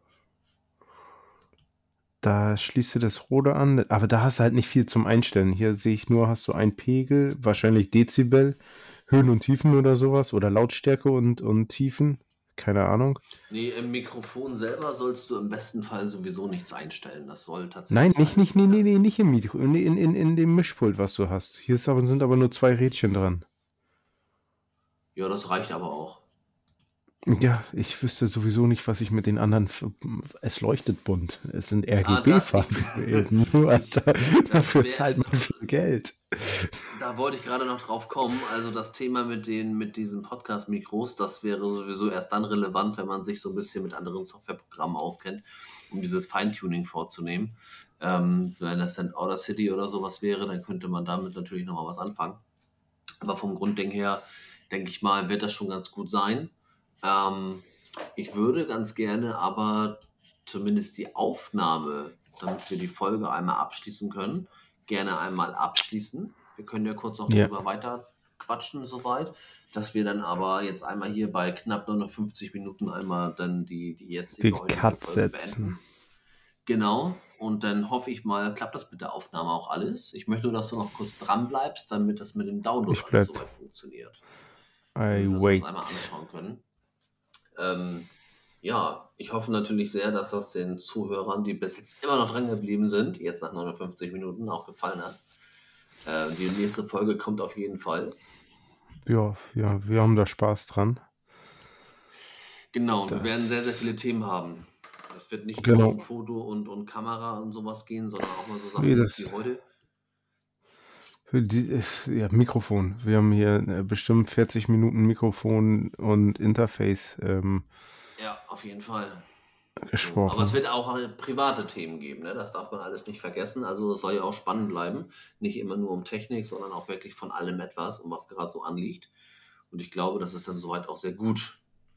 Da schließt du das Rode an, aber da hast du halt nicht viel zum Einstellen. Hier sehe ich nur, hast du einen Pegel, wahrscheinlich Dezibel, Höhen und Tiefen oder sowas oder Lautstärke und, und Tiefen. Keine Ahnung. Nee, im Mikrofon selber sollst du im besten Fall sowieso nichts einstellen. Das soll Nein, tatsächlich nicht, alles nicht, nee, wieder. nee, nee, nicht im Mikro, in, in, in, in dem Mischpult, was du hast. Hier ist aber, sind aber nur zwei Rädchen dran. Ja, das reicht aber auch. Ja, ich wüsste sowieso nicht, was ich mit den anderen. f- Es leuchtet bunt. Es sind Ah, das, ich, R G B-Farben. Nur ich, Alter, das dafür wäre, zahlt man viel Geld. da wollte ich gerade noch drauf kommen. Also das Thema mit den, mit diesen Podcast-Mikros, das wäre sowieso erst dann relevant, wenn man sich so ein bisschen mit anderen Softwareprogrammen auskennt, um dieses Feintuning vorzunehmen. Ähm, wenn das dann Audacity oder sowas wäre, dann könnte man damit natürlich nochmal was anfangen. Aber vom Grundding her, denke ich mal, wird das schon ganz gut sein. Ähm, ich würde ganz gerne aber zumindest die Aufnahme, damit wir die Folge einmal abschließen können, gerne einmal abschließen. Wir können ja kurz noch Ja. drüber weiter quatschen soweit, dass wir dann aber jetzt einmal hier bei knapp neunundfünfzig Minuten einmal dann die, die jetzige Den heutige Cut Folge setzen. beenden. Genau, und dann hoffe ich mal, klappt das mit der Aufnahme auch alles. Ich möchte nur, dass du noch kurz dran bleibst, damit das mit dem Download Ich alles bleib. soweit funktioniert. I Damit wir uns das wait. einmal anschauen können. Ähm, ja, ich hoffe natürlich sehr, dass das den Zuhörern, die bis jetzt immer noch dran geblieben sind, jetzt nach neunundfünfzig Minuten auch gefallen hat. Ähm, die nächste Folge kommt auf jeden Fall. Ja, ja, wir haben da Spaß dran. Genau, und wir Das- werden sehr, sehr viele Themen haben. Das wird nicht Genau. nur um Foto und, und Kamera und sowas gehen, sondern auch mal so Sachen Nee, wie das- heute. Für die, ist- ja, Mikrofon. Wir haben hier äh, bestimmt vierzig Minuten Mikrofon und Interface. Ähm, Ja, auf jeden Fall. gesprochen. Aber es wird auch äh, private Themen geben, ne? Das darf man alles nicht vergessen. Also es soll ja auch spannend bleiben. Nicht immer nur um Technik, sondern auch wirklich von allem etwas, um was gerade so anliegt. Und ich glaube, das ist dann soweit auch sehr gut.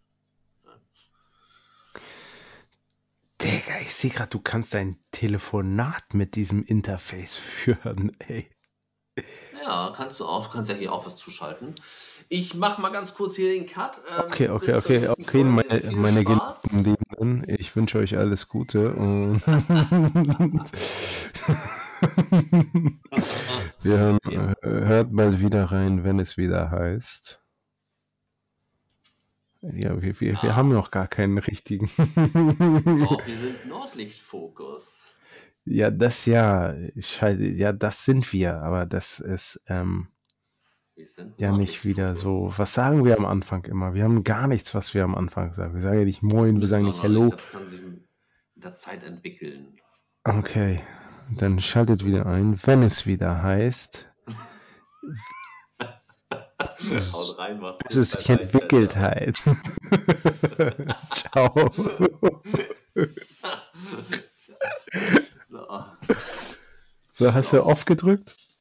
Digga, ich sehe gerade, du kannst ein Telefonat mit diesem Interface führen, ey. Ja, kannst du auch. Du kannst ja hier auch was zuschalten. Ich mach mal ganz kurz hier den Cut. Ähm, Okay, okay, bis zur okay, nächsten okay, Folge. meine, Viel meine Spaß. geliebten Liebenden, ich wünsche euch alles Gute und wir hören, Ja. äh, hört mal wieder rein, wenn es wieder heißt. Ja, wir, wir, wir Ah. haben noch gar keinen richtigen. Doch, wir sind Nordlichtfokus. Ja, das ja, scheiße, ja, das sind wir, aber das ist ähm, Wir sind ja nicht wieder Nordlichtfokus. so. Was sagen wir am Anfang immer? Wir haben gar nichts, was wir am Anfang sagen. Wir sagen ja nicht Moin, wir müssen sagen wir nicht noch Hello. nicht. Das kann sich in der Zeit entwickeln. Okay, dann schaltet wieder ein, wenn es wieder heißt. Haut rein, macht's Es gut, ist bye, sich bye, entwickelt ciao, halt. Ciao. ciao. So. So, hast du aufgedrückt?